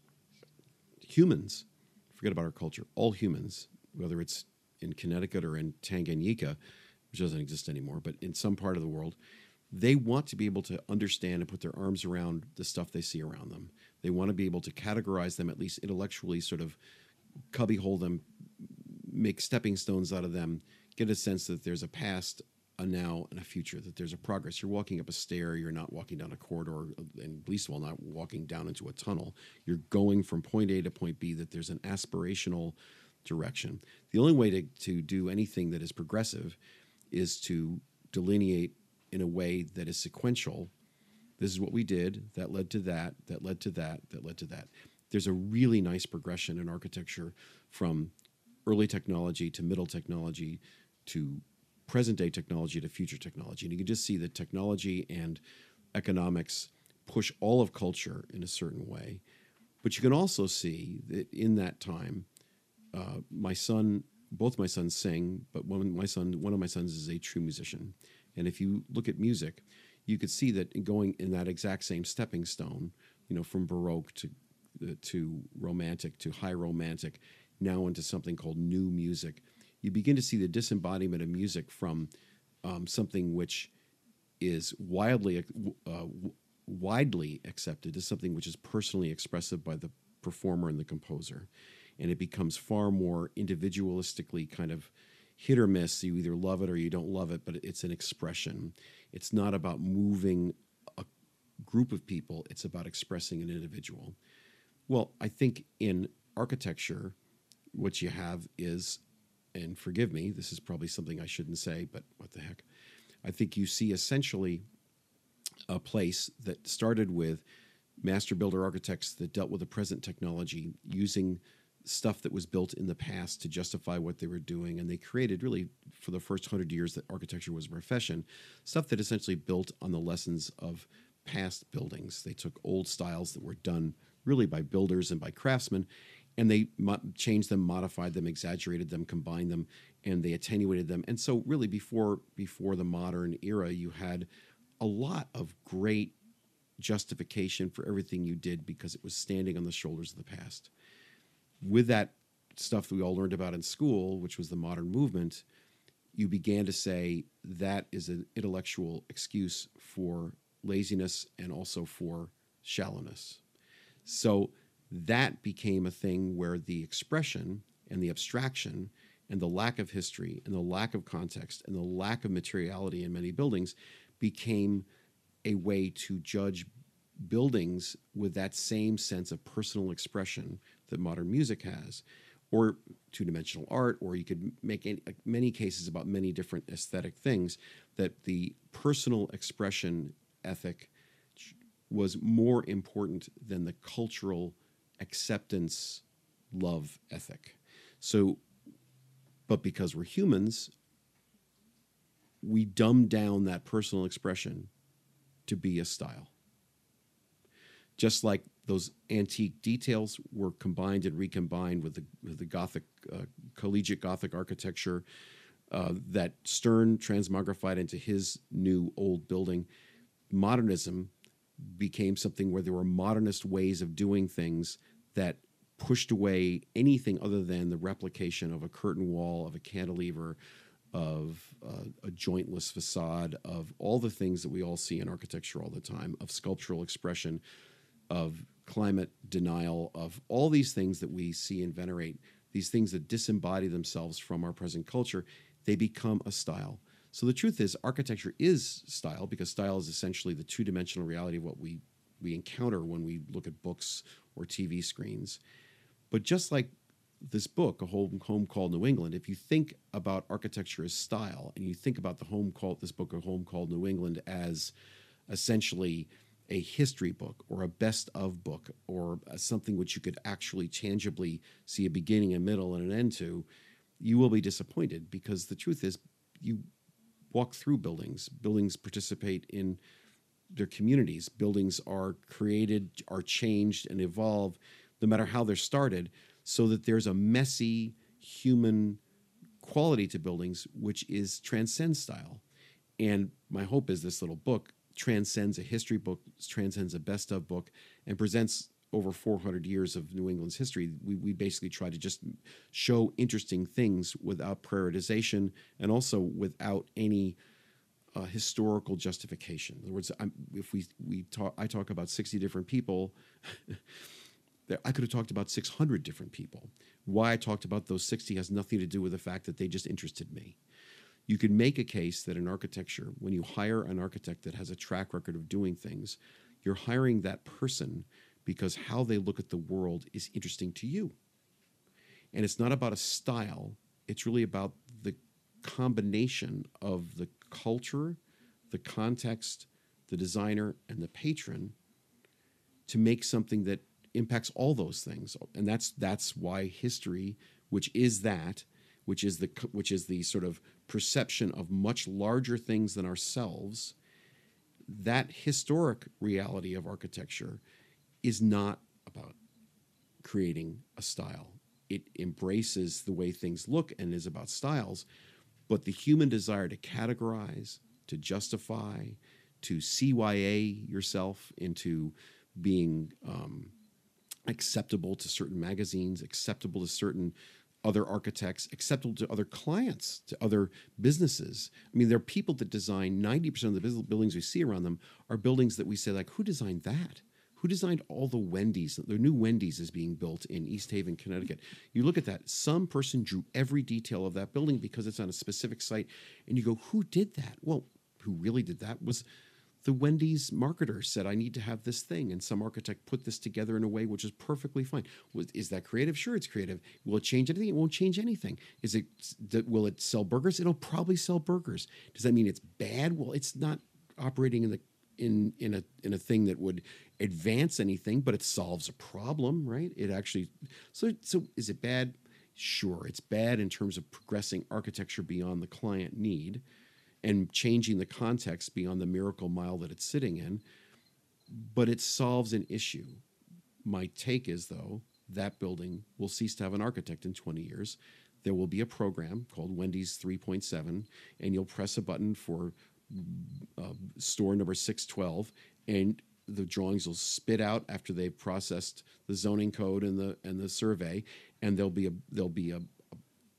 humans. Forget about our culture. All humans, whether it's in Connecticut or in Tanganyika, which doesn't exist anymore, but in some part of the world, they want to be able to understand and put their arms around the stuff they see around them. They want to be able to categorize them, at least intellectually, sort of cubbyhole them, make stepping stones out of them, get a sense that there's a past, a now, and a future, that there's a progress. You're walking up a stair, you're not walking down a corridor, and least of all not walking down into a tunnel. You're going from point A to point B, that there's an aspirational direction. The only way to, to do anything that is progressive is to delineate in a way that is sequential. This is what we did, that led to that, that led to that, that led to that. There's a really nice progression in architecture from early technology to middle technology to present-day technology to future technology. And you can just see that technology and economics push all of culture in a certain way. But you can also see that in that time, uh, my son, both my sons sing, but one, my son, one of my sons is a true musician. And if you look at music, you could see that in going in that exact same stepping stone, you know, from Baroque to uh, to Romantic to High Romantic, now into something called new music, you begin to see the disembodiment of music from um, something which is widely uh, widely accepted as something which is personally expressive by the performer and the composer, and it becomes far more individualistically kind of hit or miss. You either love it or you don't love it, but it's an expression. It's not about moving a group of people. It's about expressing an individual. Well, I think in architecture, what you have is, and forgive me, this is probably something I shouldn't say, but what the heck. I think you see essentially a place that started with master builder architects that dealt with the present technology, using stuff that was built in the past to justify what they were doing. And they created, really, for the first hundred years that architecture was a profession, stuff that essentially built on the lessons of past buildings. They took old styles that were done really by builders and by craftsmen, and they mo- changed them, modified them, exaggerated them, combined them, and they attenuated them. And so really before before the modern era, you had a lot of great justification for everything you did because it was standing on the shoulders of the past. With that stuff that we all learned about in school, which was the modern movement, you began to say that is an intellectual excuse for laziness and also for shallowness. So that became a thing where the expression and the abstraction and the lack of history and the lack of context and the lack of materiality in many buildings became a way to judge buildings with that same sense of personal expression that modern music has, or two-dimensional art, or you could make any, many cases about many different aesthetic things, that the personal expression ethic was more important than the cultural acceptance love ethic. So, but because we're humans, we dumb down that personal expression to be a style. Just like those antique details were combined and recombined with the, with the Gothic, uh, collegiate Gothic architecture uh, that Stern transmogrified into his new old building, modernism became something where there were modernist ways of doing things that pushed away anything other than the replication of a curtain wall, of a cantilever, of uh, a jointless facade, of all the things that we all see in architecture all the time, of sculptural expression, of climate denial, of all these things that we see and venerate, these things that disembody themselves from our present culture, they become a style. So the truth is, architecture is style, because style is essentially the two-dimensional reality of what we, we encounter when we look at books or T V screens. But just like this book, A Home, Home Called New England, if you think about architecture as style, and you think about the home called this book, A Home Called New England, as essentially a history book or a best of book, or something which you could actually tangibly see a beginning, a middle, and an end to, you will be disappointed, because the truth is, you walk through buildings. Buildings participate in their communities. Buildings are created, are changed, and evolve, no matter how they're started, so that there's a messy human quality to buildings which is transcends style. And my hope is this little book transcends a history book, transcends a best of book, and presents over four hundred years of New England's history. We, we basically try to just show interesting things without prioritization, and also without any uh, historical justification. In other words, I'm, if we we talk, I talk about sixty different people. I could have talked about six hundred different people. Why I talked about those sixty has nothing to do with the fact that they just interested me. You can make a case that in architecture, when you hire an architect that has a track record of doing things, you're hiring that person because how they look at the world is interesting to you. And it's not about a style. It's really about the combination of the culture, the context, the designer, and the patron to make something that impacts all those things. And that's that's why history, which is that, which is the which is the sort of perception of much larger things than ourselves, that historic reality of architecture is not about creating a style. It embraces the way things look and is about styles, but the human desire to categorize, to justify, to C Y A yourself into being um, acceptable to certain magazines, acceptable to certain other architects, acceptable to other clients, to other businesses. I mean, there are people that design ninety percent of the buildings we see around them are buildings that we say, like, who designed that? Who designed all the Wendy's? The new Wendy's is being built in East Haven, Connecticut. You look at that, some person drew every detail of that building because it's on a specific site, and you go, who did that? Well, who really did that was the Wendy's marketer said, I need to have this thing. And some architect put this together in a way which is perfectly fine. Is that creative? Sure, it's creative. Will it change anything? It won't change anything. Is it? Will it sell burgers? It'll probably sell burgers. Does that mean it's bad? Well, it's not operating in the in in a in a thing that would advance anything, but it solves a problem, right? It actually. So so is it bad? Sure, it's bad in terms of progressing architecture beyond the client need and changing the context beyond the miracle mile that it's sitting in, but it solves an issue. My take is, though, that building will cease to have an architect in twenty years. There will be a program called Wendy's three point seven, and you'll press a button for uh, store number six twelve, and the drawings will spit out after they've processed the zoning code and the and the survey, and there'll be a there'll be a, a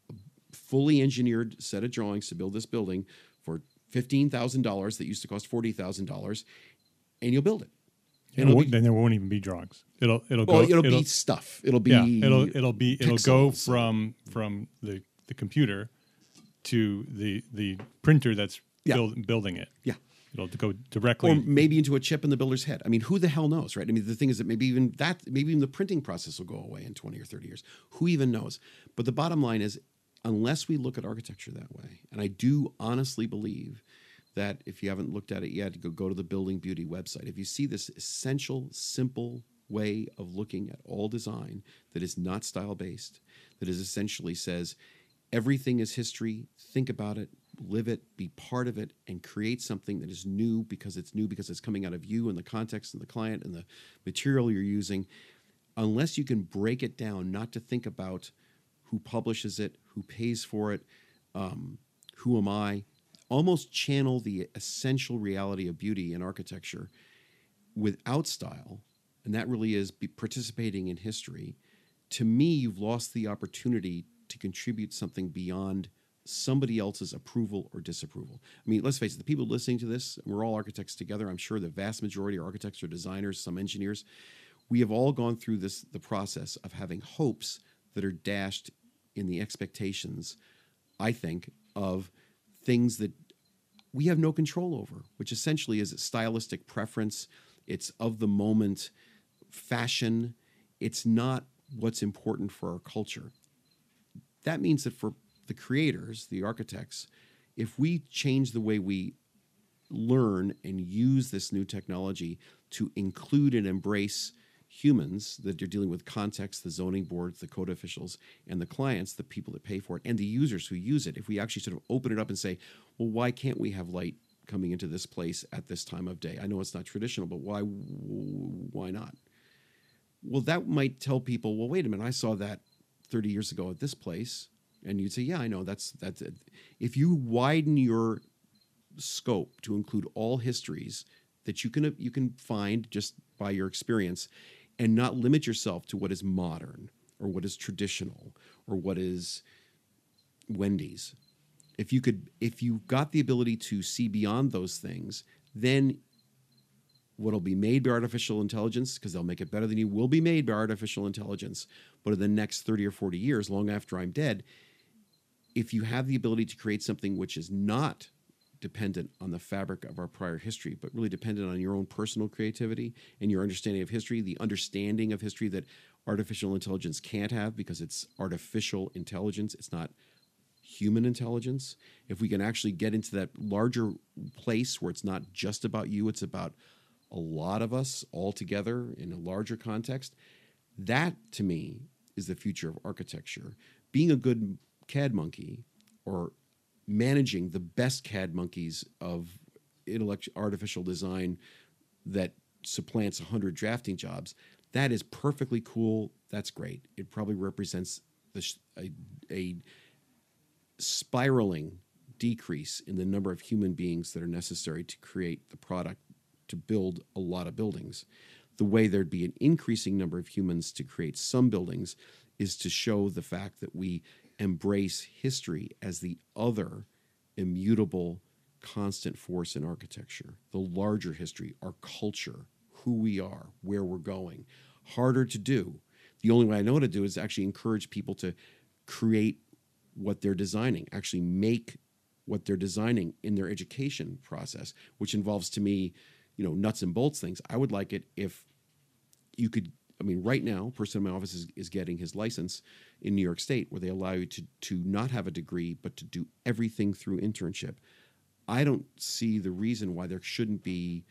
fully engineered set of drawings to build this building for fifteen thousand dollars that used to cost forty thousand dollars, and you'll build it. And it'll, then there won't even be drawings. It'll it'll well, go. It'll, it'll be stuff. It'll be yeah. It'll it'll be it'll go pixels. from from the, the computer to the the printer that's Yeah. build, building it. Yeah. It'll go directly, or maybe into a chip in the builder's head. I mean, who the hell knows, right? I mean, the thing is that maybe even that, maybe even the printing process will go away in twenty or thirty years. Who even knows? But the bottom line is, unless we look at architecture that way, and I do honestly believe that if you haven't looked at it yet, go, go to the Building Beauty website. If you see this essential, simple way of looking at all design that is not style-based, that is essentially says, everything is history, think about it, live it, be part of it, and create something that is new because it's new, because it's coming out of you and the context and the client and the material you're using. Unless you can break it down, not to think about who publishes it, who pays for it, um, who am I, almost channel the essential reality of beauty in architecture without style, and that really is be participating in history. To me, you've lost the opportunity to contribute something beyond somebody else's approval or disapproval. I mean, let's face it, the people listening to this, we're all architects together. I'm sure the vast majority are architects or designers, some engineers. We have all gone through this, the process of having hopes that are dashed in the expectations, I think, of things that we have no control over, which essentially is a stylistic preference. It's of the moment fashion. It's not what's important for our culture. That means that for the creators, the architects, if we change the way we learn and use this new technology to include and embrace humans that are dealing with context, the zoning boards, the code officials, and the clients, the people that pay for it, and the users who use it, if we actually sort of open it up and say, well, why can't we have light coming into this place at this time of day? I know it's not traditional, but why, why not? Well, that might tell people, well, wait a minute, I saw that thirty years ago at this place. And you'd say, yeah, I know, that's that's it. If you widen your scope to include all histories that you can you can find just by your experience, and not limit yourself to what is modern or what is traditional or what is Wendy's. If you could, if you got the ability to see beyond those things, then what'll be made by artificial intelligence, because they'll make it better than you, will be made by artificial intelligence. But in the next thirty or forty years, long after I'm dead, if you have the ability to create something which is not dependent on the fabric of our prior history, but really dependent on your own personal creativity and your understanding of history, the understanding of history that artificial intelligence can't have because it's artificial intelligence, it's not human intelligence. If we can actually get into that larger place where it's not just about you, it's about a lot of us all together in a larger context, that to me is the future of architecture. Being a good C A D monkey or managing the best C A D monkeys of intellect, artificial design that supplants one hundred drafting jobs, that is perfectly cool. That's great. It probably represents the, a, a spiraling decrease in the number of human beings that are necessary to create the product to build a lot of buildings. The way there'd be an increasing number of humans to create some buildings is to show the fact that we embrace history as the other immutable, constant force in architecture, the larger history, our culture, who we are, where we're going. Harder to do. The only way I know how to do is actually encourage people to create what they're designing, actually make what they're designing in their education process, which involves to me, you know, nuts and bolts things. I would like it if you could, I mean, right now, a person in my office is, is getting his license in New York State where they allow you to, to not have a degree, but to do everything through internship. I don't see the reason why there shouldn't be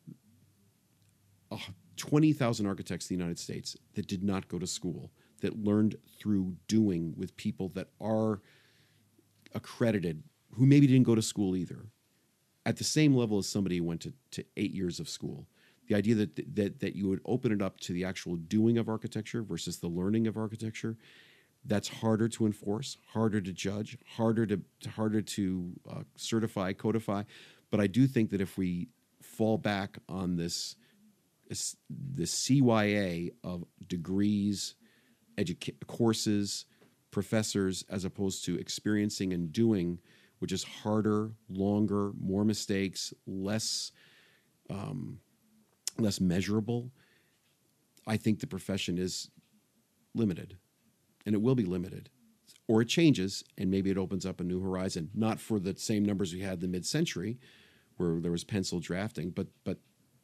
uh, twenty thousand architects in the United States that did not go to school, that learned through doing with people that are accredited, who maybe didn't go to school either, at the same level as somebody who went to, to eight years of school. The idea that, that that you would open it up to the actual doing of architecture versus the learning of architecture, that's harder to enforce, harder to judge, harder to, harder to uh, certify, codify. But I do think that if we fall back on this, this, this C Y A of degrees, educa- courses, professors, as opposed to experiencing and doing, which is harder, longer, more mistakes, less um, less measurable, I think the profession is limited, and it will be limited. Or it changes, and maybe it opens up a new horizon, not for the same numbers we had in the mid-century, where there was pencil drafting, but but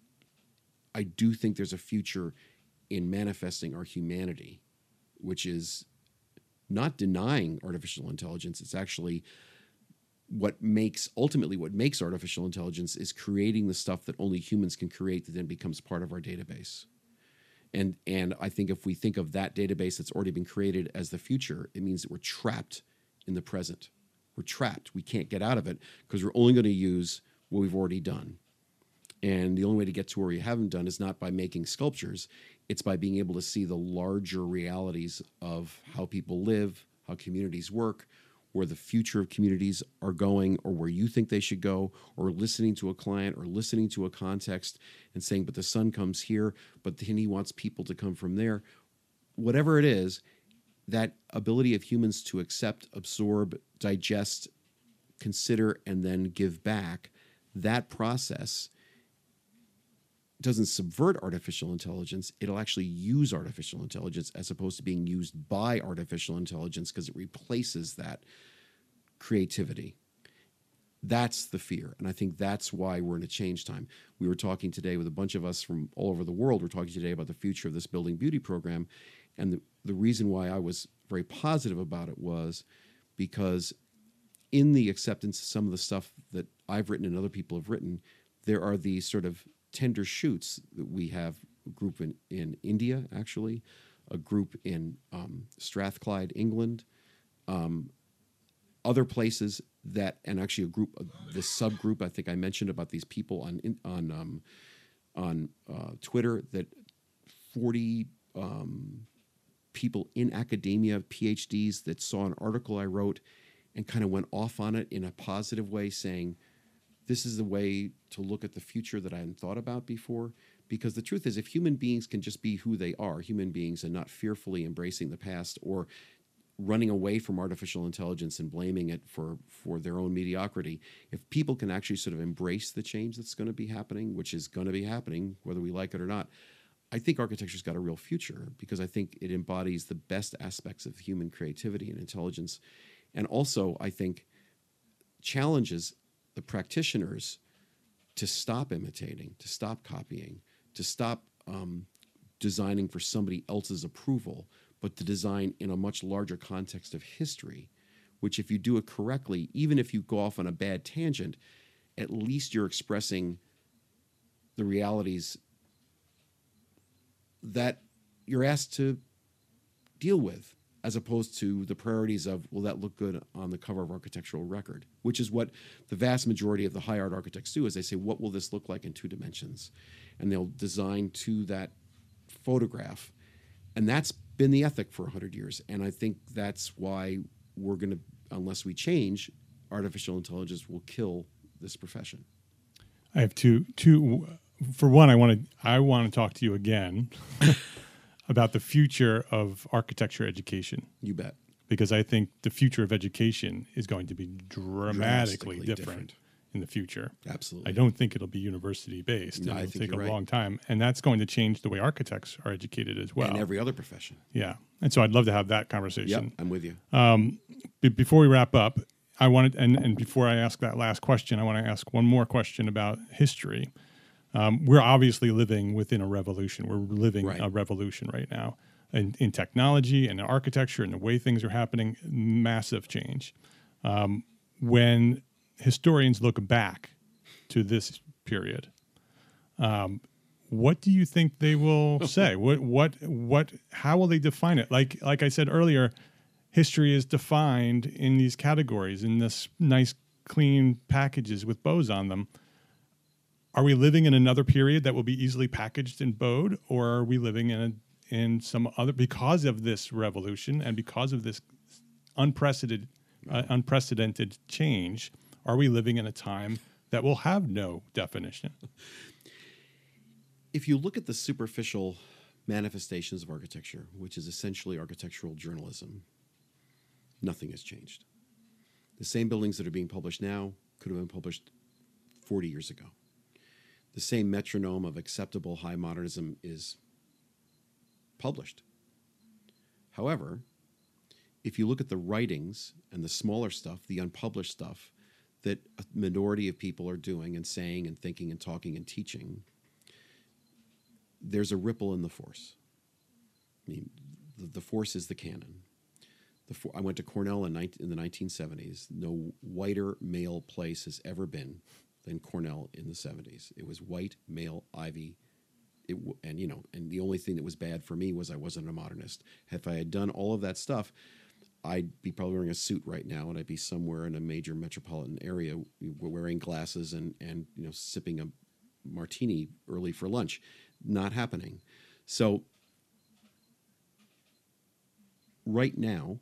I do think there's a future in manifesting our humanity, which is not denying artificial intelligence. It's actually what makes, ultimately what makes artificial intelligence is creating the stuff that only humans can create that then becomes part of our database. And and I think if we think of that database that's already been created as the future, it means that we're trapped in the present. We're trapped. We can't get out of it because we're only going to use what we've already done. And the only way to get to where we haven't done is not by making sculptures. It's by being able to see the larger realities of how people live, how communities work, where the future of communities are going, or where you think they should go, or listening to a client or listening to a context and saying, but the sun comes here, but then he wants people to come from there. Whatever it is, that ability of humans to accept, absorb, digest, consider, and then give back, that process doesn't subvert artificial intelligence. It'll actually use artificial intelligence as opposed to being used by artificial intelligence because it replaces that creativity. That's the fear. And I think that's why we're in a change time. We were talking today with a bunch of us from all over the world. We're talking today about the future of this Building Beauty program. And the, the reason why I was very positive about it was because in the acceptance of some of the stuff that I've written and other people have written, there are these sort of tender shoots that we have. A group in, in India, actually, a group in um, Strathclyde, England, um, other places that, and actually a group, uh, the subgroup I think I mentioned about these people on on um, on uh, Twitter, that forty um, people in academia, PhDs, that saw an article I wrote and kind of went off on it in a positive way, saying, this is the way to look at the future that I hadn't thought about before. Because the truth is, if human beings can just be who they are, human beings, and not fearfully embracing the past or running away from artificial intelligence and blaming it for, for their own mediocrity, if people can actually sort of embrace the change that's going to be happening, which is going to be happening, whether we like it or not, I think architecture's got a real future, because I think it embodies the best aspects of human creativity and intelligence. And also, I think, challenges the practitioners to stop imitating, to stop copying, to stop um, designing for somebody else's approval, but to design in a much larger context of history, which if you do it correctly, even if you go off on a bad tangent, at least you're expressing the realities that you're asked to deal with, as opposed to the priorities of, will that look good on the cover of Architectural Record, which is what the vast majority of the high art architects do, is they say, what will this look like in two dimensions? And they'll design to that photograph. And that's been the ethic for one hundred years. And I think that's why we're going to, unless we change, artificial intelligence will kill this profession. I have two, two, for one, I want to, I want to talk to you again about the future of architecture education. You bet. Because I think the future of education is going to be dramatically different, different in the future. Absolutely. I don't think it'll be university-based. No, it'll I think take you're a right. long time. And that's going to change the way architects are educated as well. And every other profession. Yeah. And so I'd love to have that conversation. Yep, I'm with you. Um, b- before we wrap up, I wanted, and, and before I ask that last question, I want to ask one more question about history. Um, we're obviously living within a revolution. We're living Right. a revolution right now in, in technology and in architecture and the way things are happening, massive change. Um, when historians look back to this period, um, what do you think they will say? What, what, what, how will they define it? Like, like I said earlier, history is defined in these categories, in this nice, clean packages with bows on them. Are we living in another period that will be easily packaged and bowed, or are we living in a, in some other, because of this revolution and because of this unprecedented, uh, unprecedented change, are we living in a time that will have no definition? If you look at the superficial manifestations of architecture, which is essentially architectural journalism, nothing has changed. The same buildings that are being published now could have been published forty years ago. The same metronome of acceptable high modernism is published. However, if you look at the writings and the smaller stuff, the unpublished stuff that a minority of people are doing and saying and thinking and talking and teaching, there's a ripple in the force. I mean, the, the force is the canon. The for, I went to Cornell in, nineteen, in the nineteen seventies. No whiter male place has ever been than Cornell in the seventies. It was white, male, Ivy. It, and, you know, and the only thing that was bad for me was I wasn't a modernist. If I had done all of that stuff, I'd be probably wearing a suit right now, and I'd be somewhere in a major metropolitan area wearing glasses and, and you know, sipping a martini early for lunch. Not happening. So right now,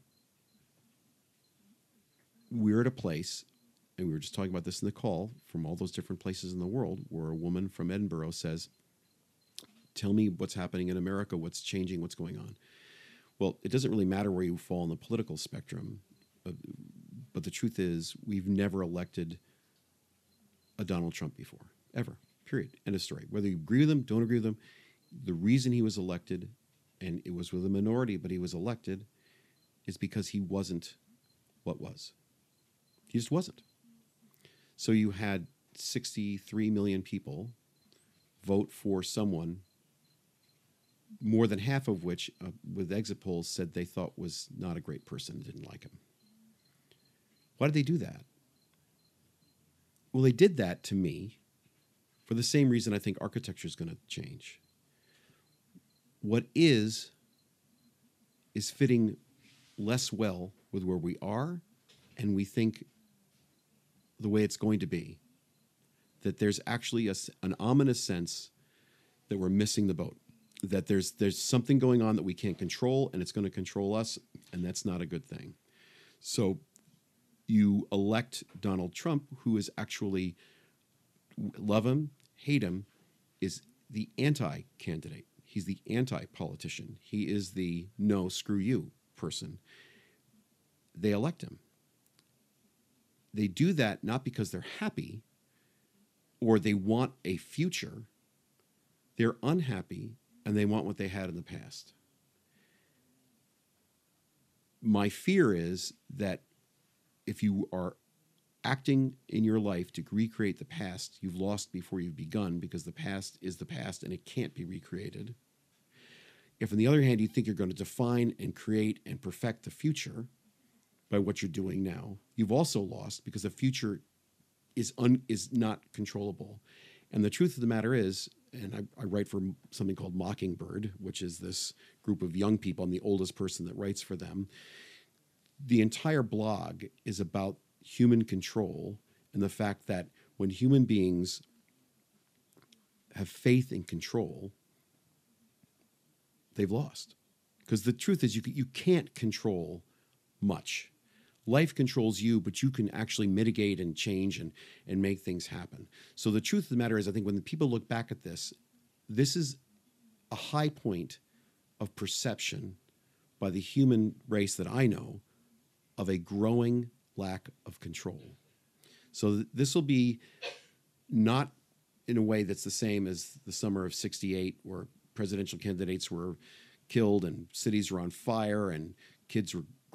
we're at a place, and we were just talking about this in the call, from all those different places in the world, where a woman from Edinburgh says, tell me what's happening in America, what's changing, what's going on. Well, it doesn't really matter where you fall on the political spectrum, but, but the truth is we've never elected a Donald Trump before, ever. Period. End of story. Whether you agree with him, don't agree with him, the reason he was elected, and it was with a minority, but he was elected, is because he wasn't what was. He just wasn't. So you had sixty-three million people vote for someone, more than half of which, uh, with exit polls, said they thought was not a great person, didn't like him. Why did they do that? Well, they did that to me for the same reason I think architecture is going to change. What is, is fitting less well with where we are, and we think the way it's going to be. That there's actually a, an ominous sense that we're missing the boat. That there's, there's something going on that we can't control, and it's going to control us, and that's not a good thing. So you elect Donald Trump, who is actually, love him, hate him, is the anti-candidate. He's the anti-politician. He is the no, screw you person. They elect him. They do that not because they're happy or they want a future. They're unhappy and they want what they had in the past. My fear is that if you are acting in your life to recreate the past, you've lost before you've begun, because the past is the past and it can't be recreated. If, on the other hand, you think you're going to define and create and perfect the future by what you're doing now, you've also lost, because the future is un, is not controllable. And the truth of the matter is, and I, I write for something called Mockingbird, which is this group of young people. I'm the oldest person that writes for them. The entire blog is about human control and the fact that when human beings have faith in control, they've lost. Because the truth is you, you can't control much. Life controls you, but you can actually mitigate and change and, and make things happen. So the truth of the matter is, I think when the people look back at this, this is a high point of perception by the human race that I know of a growing lack of control. So th- this will be not in a way that's the same as the summer of sixty-eight, where presidential candidates were killed and cities were on fire and kids were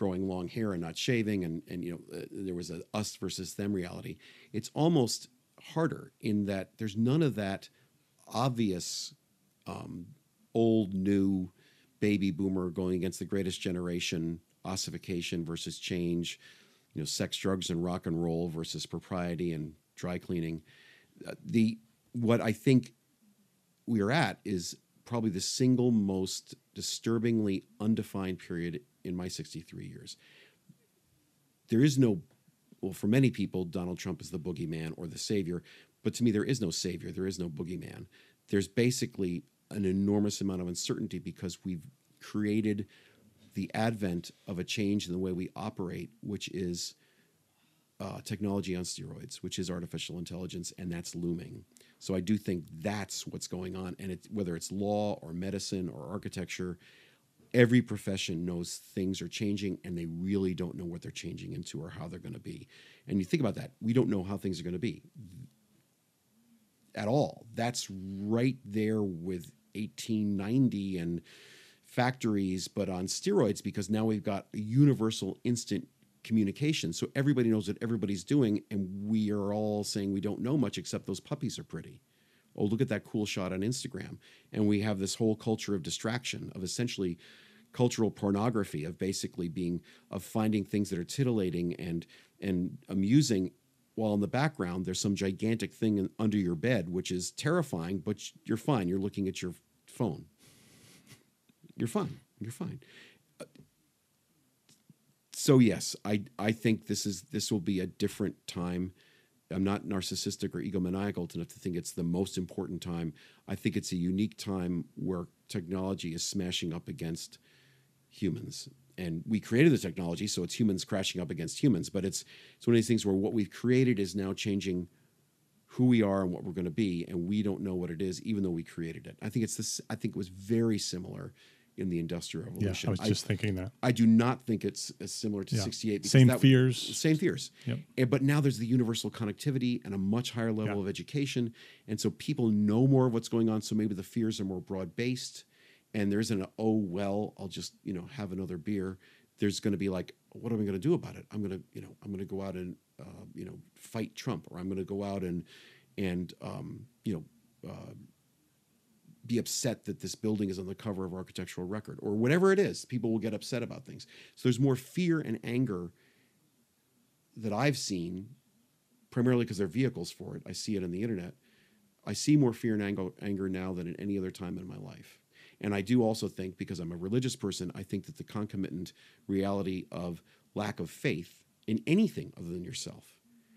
growing long hair and not shaving, and and you know uh, there was a us versus them reality. It's almost harder in that there's none of that obvious um, old new baby boomer going against the greatest generation, ossification versus change, you know, sex, drugs, and rock and roll versus propriety and dry cleaning. Uh, the what I think we are at is probably the single most disturbingly undefined period in my sixty-three years. There is no, well, for many people, Donald Trump is the boogeyman or the savior, but to me, there is no savior. There is no boogeyman. There's basically an enormous amount of uncertainty because we've created the advent of a change in the way we operate, which is uh, technology on steroids, which is artificial intelligence, and that's looming. So I do think that's what's going on, and it, whether it's law or medicine or architecture, every profession knows things are changing, and they really don't know what they're changing into or how they're going to be. And you think about that, we don't know how things are going to be at all. That's right there with eighteen ninety and factories, but on steroids, because now we've got a universal instant communication. So everybody knows what everybody's doing, and we are all saying we don't know much except those puppies are pretty. Oh, look at that cool shot on Instagram. And we have this whole culture of distraction, of essentially cultural pornography, of basically being, of finding things that are titillating and and amusing, while in the background there's some gigantic thing in, under your bed, which is terrifying, but you're fine. You're looking at your phone. You're fine. You're fine. So yes, I I think this is this will be a different time. I'm not narcissistic or egomaniacal enough to think it's the most important time. I think it's a unique time where technology is smashing up against humans. And we created the technology, so it's humans crashing up against humans. But it's it's one of these things where what we've created is now changing who we are and what we're going to be, and we don't know what it is, even though we created it. I think it's this. I think it was very similar in the Industrial Revolution. Yeah, I was just I, thinking that. I do not think it's as similar to yeah. sixty-eight. Same that, fears. Same fears. Yep. And, but now there's the universal connectivity and a much higher level yeah. of education. And so people know more of what's going on. So maybe the fears are more broad-based. And there isn't a, oh, well, I'll just, you know, have another beer. There's going to be like, what am I going to do about it? I'm going to, you know, I'm going to go out and, uh, you know, fight Trump, or I'm going to go out and, and um, you know, uh, be upset that this building is on the cover of Architectural Record, or whatever it is. People will get upset about things. So there's more fear and anger that I've seen, primarily because there are vehicles for it. I see it on the internet. I see more fear and anger, anger now than at any other time in my life. And I do also think, because I'm a religious person, I think that the concomitant reality of lack of faith in anything other than yourself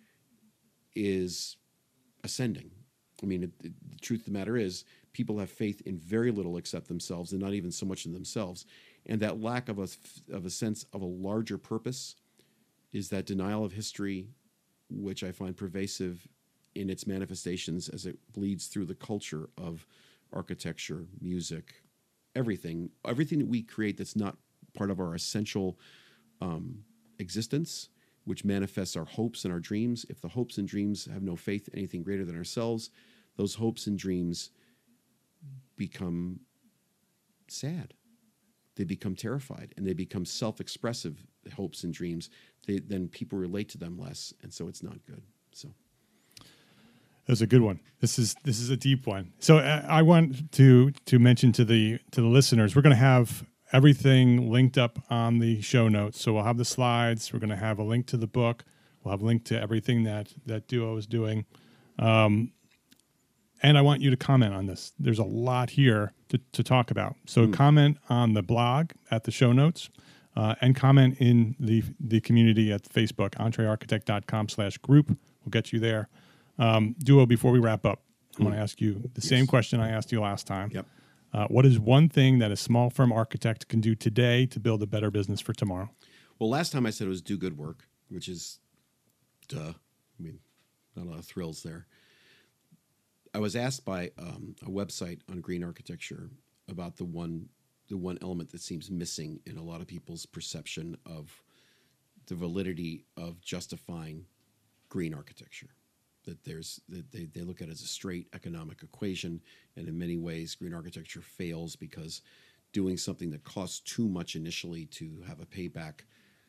is ascending. I mean, it, it, the truth of the matter is, people have faith in very little except themselves, and not even so much in themselves. And that lack of a, of a sense of a larger purpose is that denial of history, which I find pervasive in its manifestations as it bleeds through the culture of architecture, music, everything. Everything that we create that's not part of our essential um, existence, which manifests our hopes and our dreams. If the hopes and dreams have no faith in anything greater than ourselves, those hopes and dreams become sad. They become terrified, and they become self-expressive hopes and dreams. They, then people relate to them less, and so it's not good. So that's a good one. This is this is a deep one. So uh, I want to to mention to the to the listeners, we're going to have everything linked up on the show notes. So we'll have the slides. We're going to have a link to the book. We'll have a link to everything that that Duo is doing. Um, And I want you to comment on this. There's a lot here to, to talk about. So mm. comment on the blog at the show notes, uh, and comment in the the community at Facebook, entrearchitect.com slash group. We'll get you there. Um, Duo, before we wrap up, I mm. want to ask you the yes. same question I asked you last time. Yep. Uh, what is one thing that a small firm architect can do today to build a better business for tomorrow? Well, last time I said it was do good work, which is, duh. I mean, not a lot of thrills there. I was asked by um, a website on green architecture about the one the one element that seems missing in a lot of people's perception of the validity of justifying green architecture. That there's that they, they look at it as a straight economic equation, and in many ways green architecture fails because doing something that costs too much initially to have a payback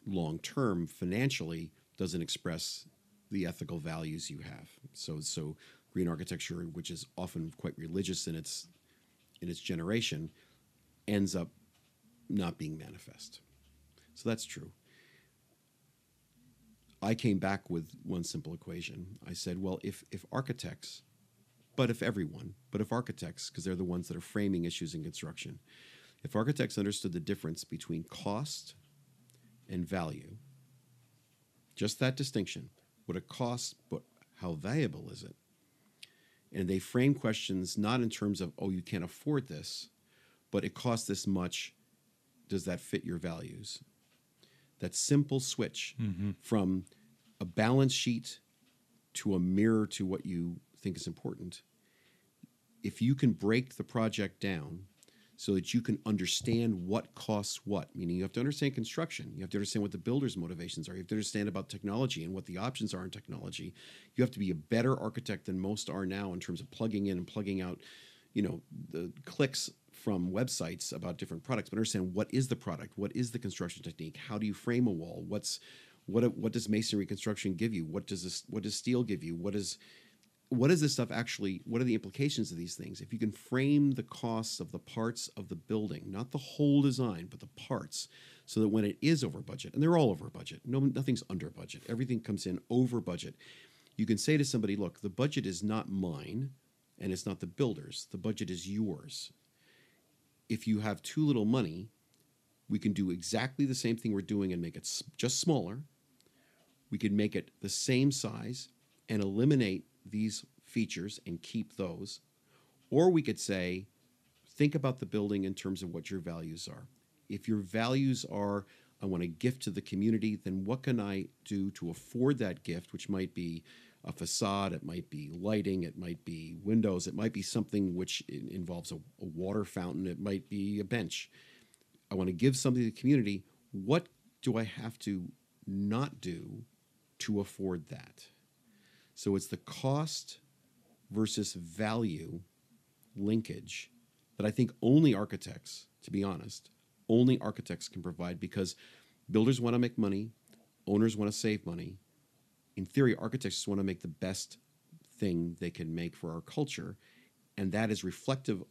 long term financially doesn't express the ethical values you have. So so green architecture, which is often quite religious in its in its generation, ends up not being manifest. So that's true. I came back with one simple equation. I said, well, if if architects, but if everyone, but if architects, because they're the ones that are framing issues in construction, if architects understood the difference between cost and value, just that distinction, what it costs, but how valuable is it? And they frame questions not in terms of, oh, you can't afford this, but it costs this much. Does that fit your values? That simple switch mm-hmm. from a balance sheet to a mirror to what you think is important. If you can break the project down so that you can understand what costs what, meaning you have to understand construction, you have to understand what the builder's motivations are, you have to understand about technology and what the options are in technology. You have to be a better architect than most are now in terms of plugging in and plugging out, you know, the clicks from websites about different products, but understand what is the product, what is the construction technique, how do you frame a wall, what's what what does masonry construction give you, what does this what does steel give you, what is what is this stuff actually, what are the implications of these things? If you can frame the costs of the parts of the building, not the whole design, but the parts, so that when it is over budget, and they're all over budget, no nothing's under budget, everything comes in over budget, you can say to somebody, look, the budget is not mine and it's not the builder's, the budget is yours. If you have too little money, we can do exactly the same thing we're doing and make it just smaller. We can make it the same size and eliminate these features and keep those. Or we could say, think about the building in terms of what your values are. If your values are, I want to gift to the community, then what can I do to afford that gift, which might be a facade, it might be lighting, it might be windows, it might be something which involves a, a water fountain, it might be a bench. I want to give something to the community. What do I have to not do to afford that? So it's the cost versus value linkage that I think only architects, to be honest, only architects can provide, because builders want to make money, owners want to save money. In theory, architects just want to make the best thing they can make for our culture, and that is reflective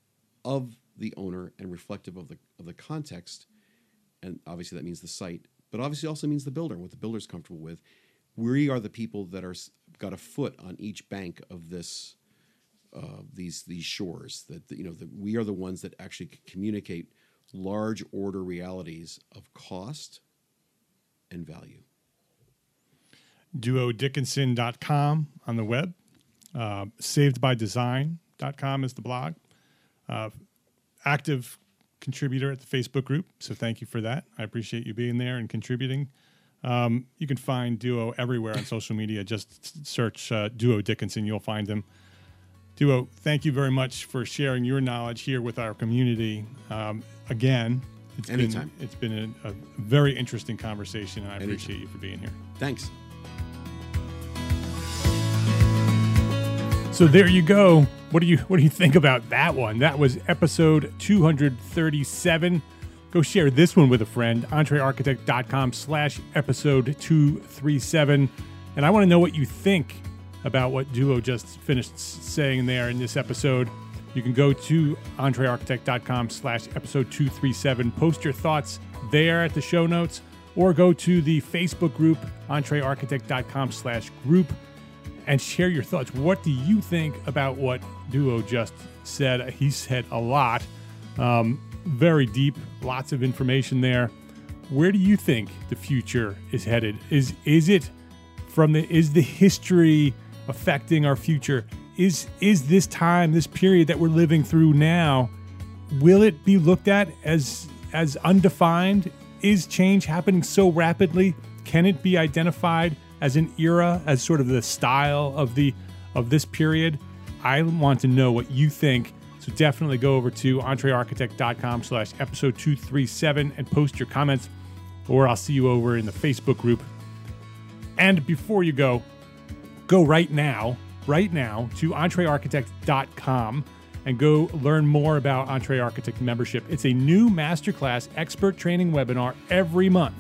of the owner and reflective of the of the context, and obviously that means the site, but obviously also means the builder and what the builder's comfortable with. We are the people that are got a foot on each bank of this uh, these these shores. That you know, that we are the ones that actually communicate large order realities of cost and value. duo dickinson dot com on the web. Uh, saved by design dot com is the blog. Uh, active contributor at the Facebook group, so thank you for that. I appreciate you being there and contributing. Um, you can find Duo everywhere on social media. Just search uh, Duo Dickinson. You'll find him. Duo, thank you very much for sharing your knowledge here with our community. Um, again, it's Anytime. been, it's been a, a very interesting conversation, and I Anytime. appreciate you for being here. Thanks. So there you go. What do you what do you think about that one? That was episode two thirty-seven. Go share this one with a friend. entrearchitect.com slash episode 237. And I want to know what you think about what Duo just finished saying there in this episode. You can go to entrearchitect.com slash episode 237. Post your thoughts there at the show notes, or go to the Facebook group, entrearchitect.com slash group, and share your thoughts. What do you think about what Duo just said? He said a lot. Um, very deep, lots of information there. Where do you think the future is headed? Is is it from the is the history affecting our future? Is is this time, this period that we're living through now, will it be looked at as as undefined? Is change happening so rapidly? Can it be identified as an era, as sort of the style of the of this period? I want to know what you think. So definitely go over to entrearchitect.com slash episode 237 and post your comments, or I'll see you over in the Facebook group. And before you go, go right now, right now to entrearchitect dot com and go learn more about EntreArchitect membership. It's a new masterclass expert training webinar every month.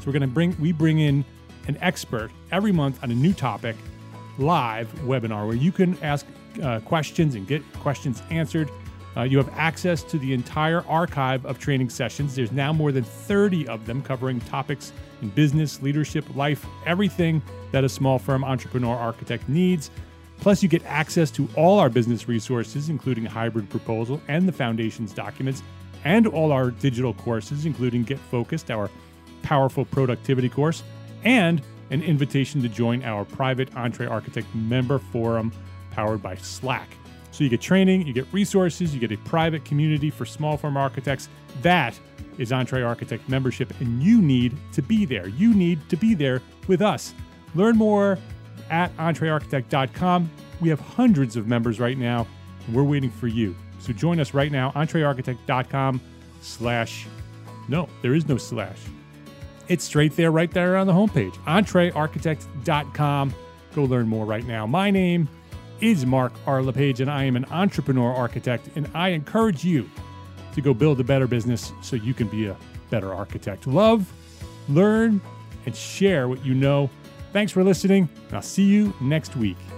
So we're going to bring we bring in an expert every month on a new topic, live webinar where you can ask uh, questions and get questions answered. Uh, you have access to the entire archive of training sessions. There's now more than thirty of them covering topics in business, leadership, life, everything that a small firm entrepreneur architect needs. Plus, you get access to all our business resources, including a hybrid proposal and the foundations documents, and all our digital courses, including Get Focused, our powerful productivity course, and an invitation to join our private EntreArchitect member forum powered by Slack. So you get training, you get resources, you get a private community for small firm architects. That is EntreArchitect membership, and you need to be there. You need to be there with us. Learn more at Entre Architect dot com. We have hundreds of members right now, and we're waiting for you. So join us right now, Entre Architect dot com slash, no, there is no slash. It's straight there, right there on the homepage, Entre Architect dot com. Go learn more right now. My name is Mark R. LePage, and I am an entrepreneur architect, and I encourage you to go build a better business so you can be a better architect. Love, learn, and share what you know. Thanks for listening, and I'll see you next week.